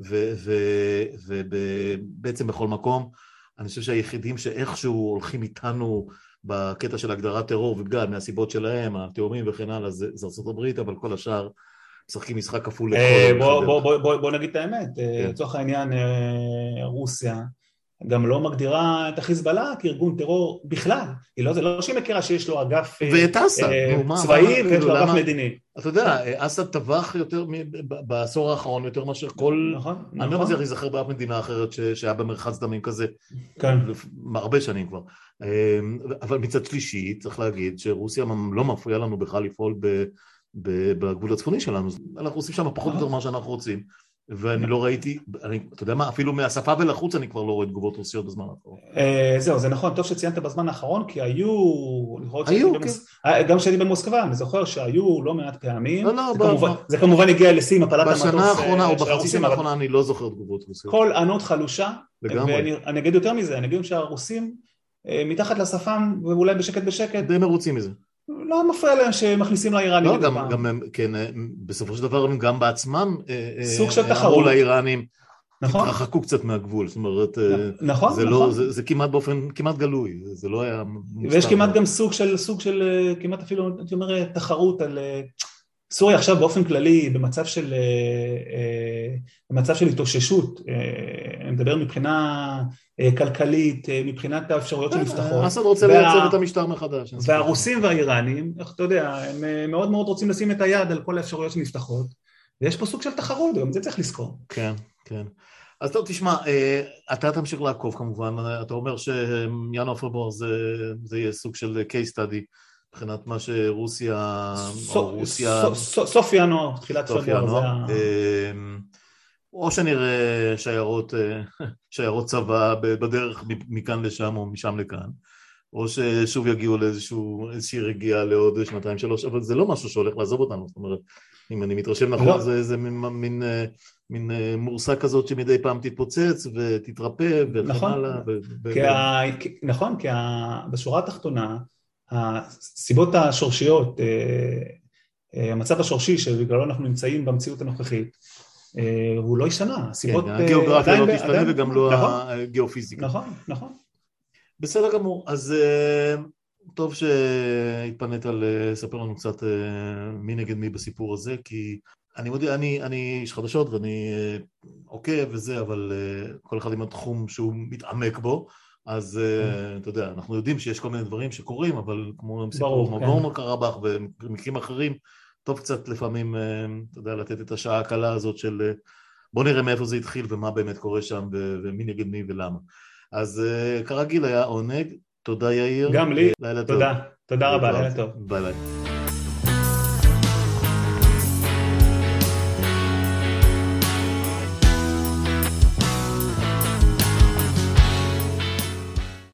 ובעצם בכל מקום, אני חושב שהיחידים שאיכשהו הולכים איתנו בקטע של הגדרת טרור, ובגלל מהסיבות שלהם, התאומים וכן הלאה, זה ארצות הברית, אבל כל השאר, משחקים משחק כפול לכל... בוא נגיד את האמת, לצורך העניין רוסיה גם לא מגדירה את החיזבאללה כארגון טרור בכלל, זה לא שהיא מכירה שיש לו אגף צבאי ויש לו אגף מדיני. אתה יודע, אסד טבח יותר בעשור האחרון יותר מאשר כל... אני לא מצליח להיזכר באף מדינה אחרת שהיה במרחץ דמים כזה, הרבה שנים כבר. אבל מצד שלישי צריך להגיד שרוסיה לא מפריעה לנו בכלל לפעול ב... בגבול הצפוני שלנו, אנחנו עושים שם פחות או יותר מה שאנחנו רוצים, ואני לא ראיתי, אני, אתה יודע מה, אפילו מהשפה ולחוץ אני כבר לא רואה תגובות רוסיות בזמן האחרון. זהו, זה נכון, טוב שציינת בזמן האחרון, כי היו, היו, כן. גם כשאני במוסקבה, אני זוכר שהיו לא מעט פעמים, זה כמובן הגיע לשיא עם הפלת המטוס. בשנה האחרונה או בחצי שנה האחרונה אני לא זוכר תגובות רוסיות. כל ענות חלושה, ואני אגיד יותר מזה, אני אגיד שהרוסים מתחת לשפם, ואולי בשקט בשקט. די מרוצים מזה. לא מפריע להם שמכניסים לאיראנים. לא, גם, גם, כן, בסופו של דבר הם גם בעצמם סוג של תחרות. אמרו לאיראנים, נכון? התרחקו קצת מהגבול, זאת אומרת, נכון, זה נכון. לא, זה, זה כמעט באופן, כמעט גלוי, זה לא היה... ויש כמעט גם סוג של, סוג של, כמעט אפילו, אני אומר, תחרות על... סוריה עכשיו באופן כללי במצב של, במצב של התאוששות, אני מדבר מבחינה כלכלית, מבחינת האפשרויות שנפתחות. אסד רוצה לייצב את המשטר מחדש. והרוסים והאיראנים, איך אתה יודע, הם מאוד מאוד רוצים לשים את היד על כל האפשרויות שנפתחות, ויש פה סוג של תחרות, גם זה צריך לזכור. כן, כן. אז טוב, תשמע, אתה תמשיך לעקוב כמובן, אתה אומר שינואר פברואר זה יהיה סוג של case study, מבחינת מה שרוסיה, או רוסיה... סוף ינואר, תחילת פברואר. או שנראה שיירות, שיירות צבא בדרך מכאן לשם או משם לכאן, או ששוב יגיעו לאיזושהי רגיעה לעוד שנתיים שלוש, אבל זה לא משהו שהולך לעזוב אותנו, זאת אומרת, אם אני מתרשם נכון, זה איזה מין... מין מורסה כזאת שמדי פעם תתפוצץ ותתרפא וכן הלאה. נכון, כי בשורה התחתונה, הסיבות השורשיות, המצב השורשי שבגללו אנחנו נמצאים במציאות הנוכחית, הוא לא השתנה. הסיבות... הגיאוגרפיה לא תשתנה וגם לא הגיאופיזיקה. נכון, נכון. בסדר גמור, אז טוב שהתפנית לספר לנו קצת מי נגד מי בסיפור הזה, כי אני מודיע, אני, אני איש חדשות ואני עוקב וזה, אבל כל אחד עם התחום שהוא מתעמק בו, אז אתה יודע, אנחנו יודעים שיש כל מיני דברים שקורים, אבל כמו סיפור כמו גורנו קרבאח ומקרים אחרים, טוב קצת לפעמים, אתה יודע, לתת את השעה הקלה הזאת של בוא נראה מאיפה זה התחיל ומה באמת קורה שם ומי נגד מי ולמה. אז כרגיל היה עונג, תודה יאיר. גם לי, לילה טוב. תודה, תודה רבה, לילה טוב. ביי ביי.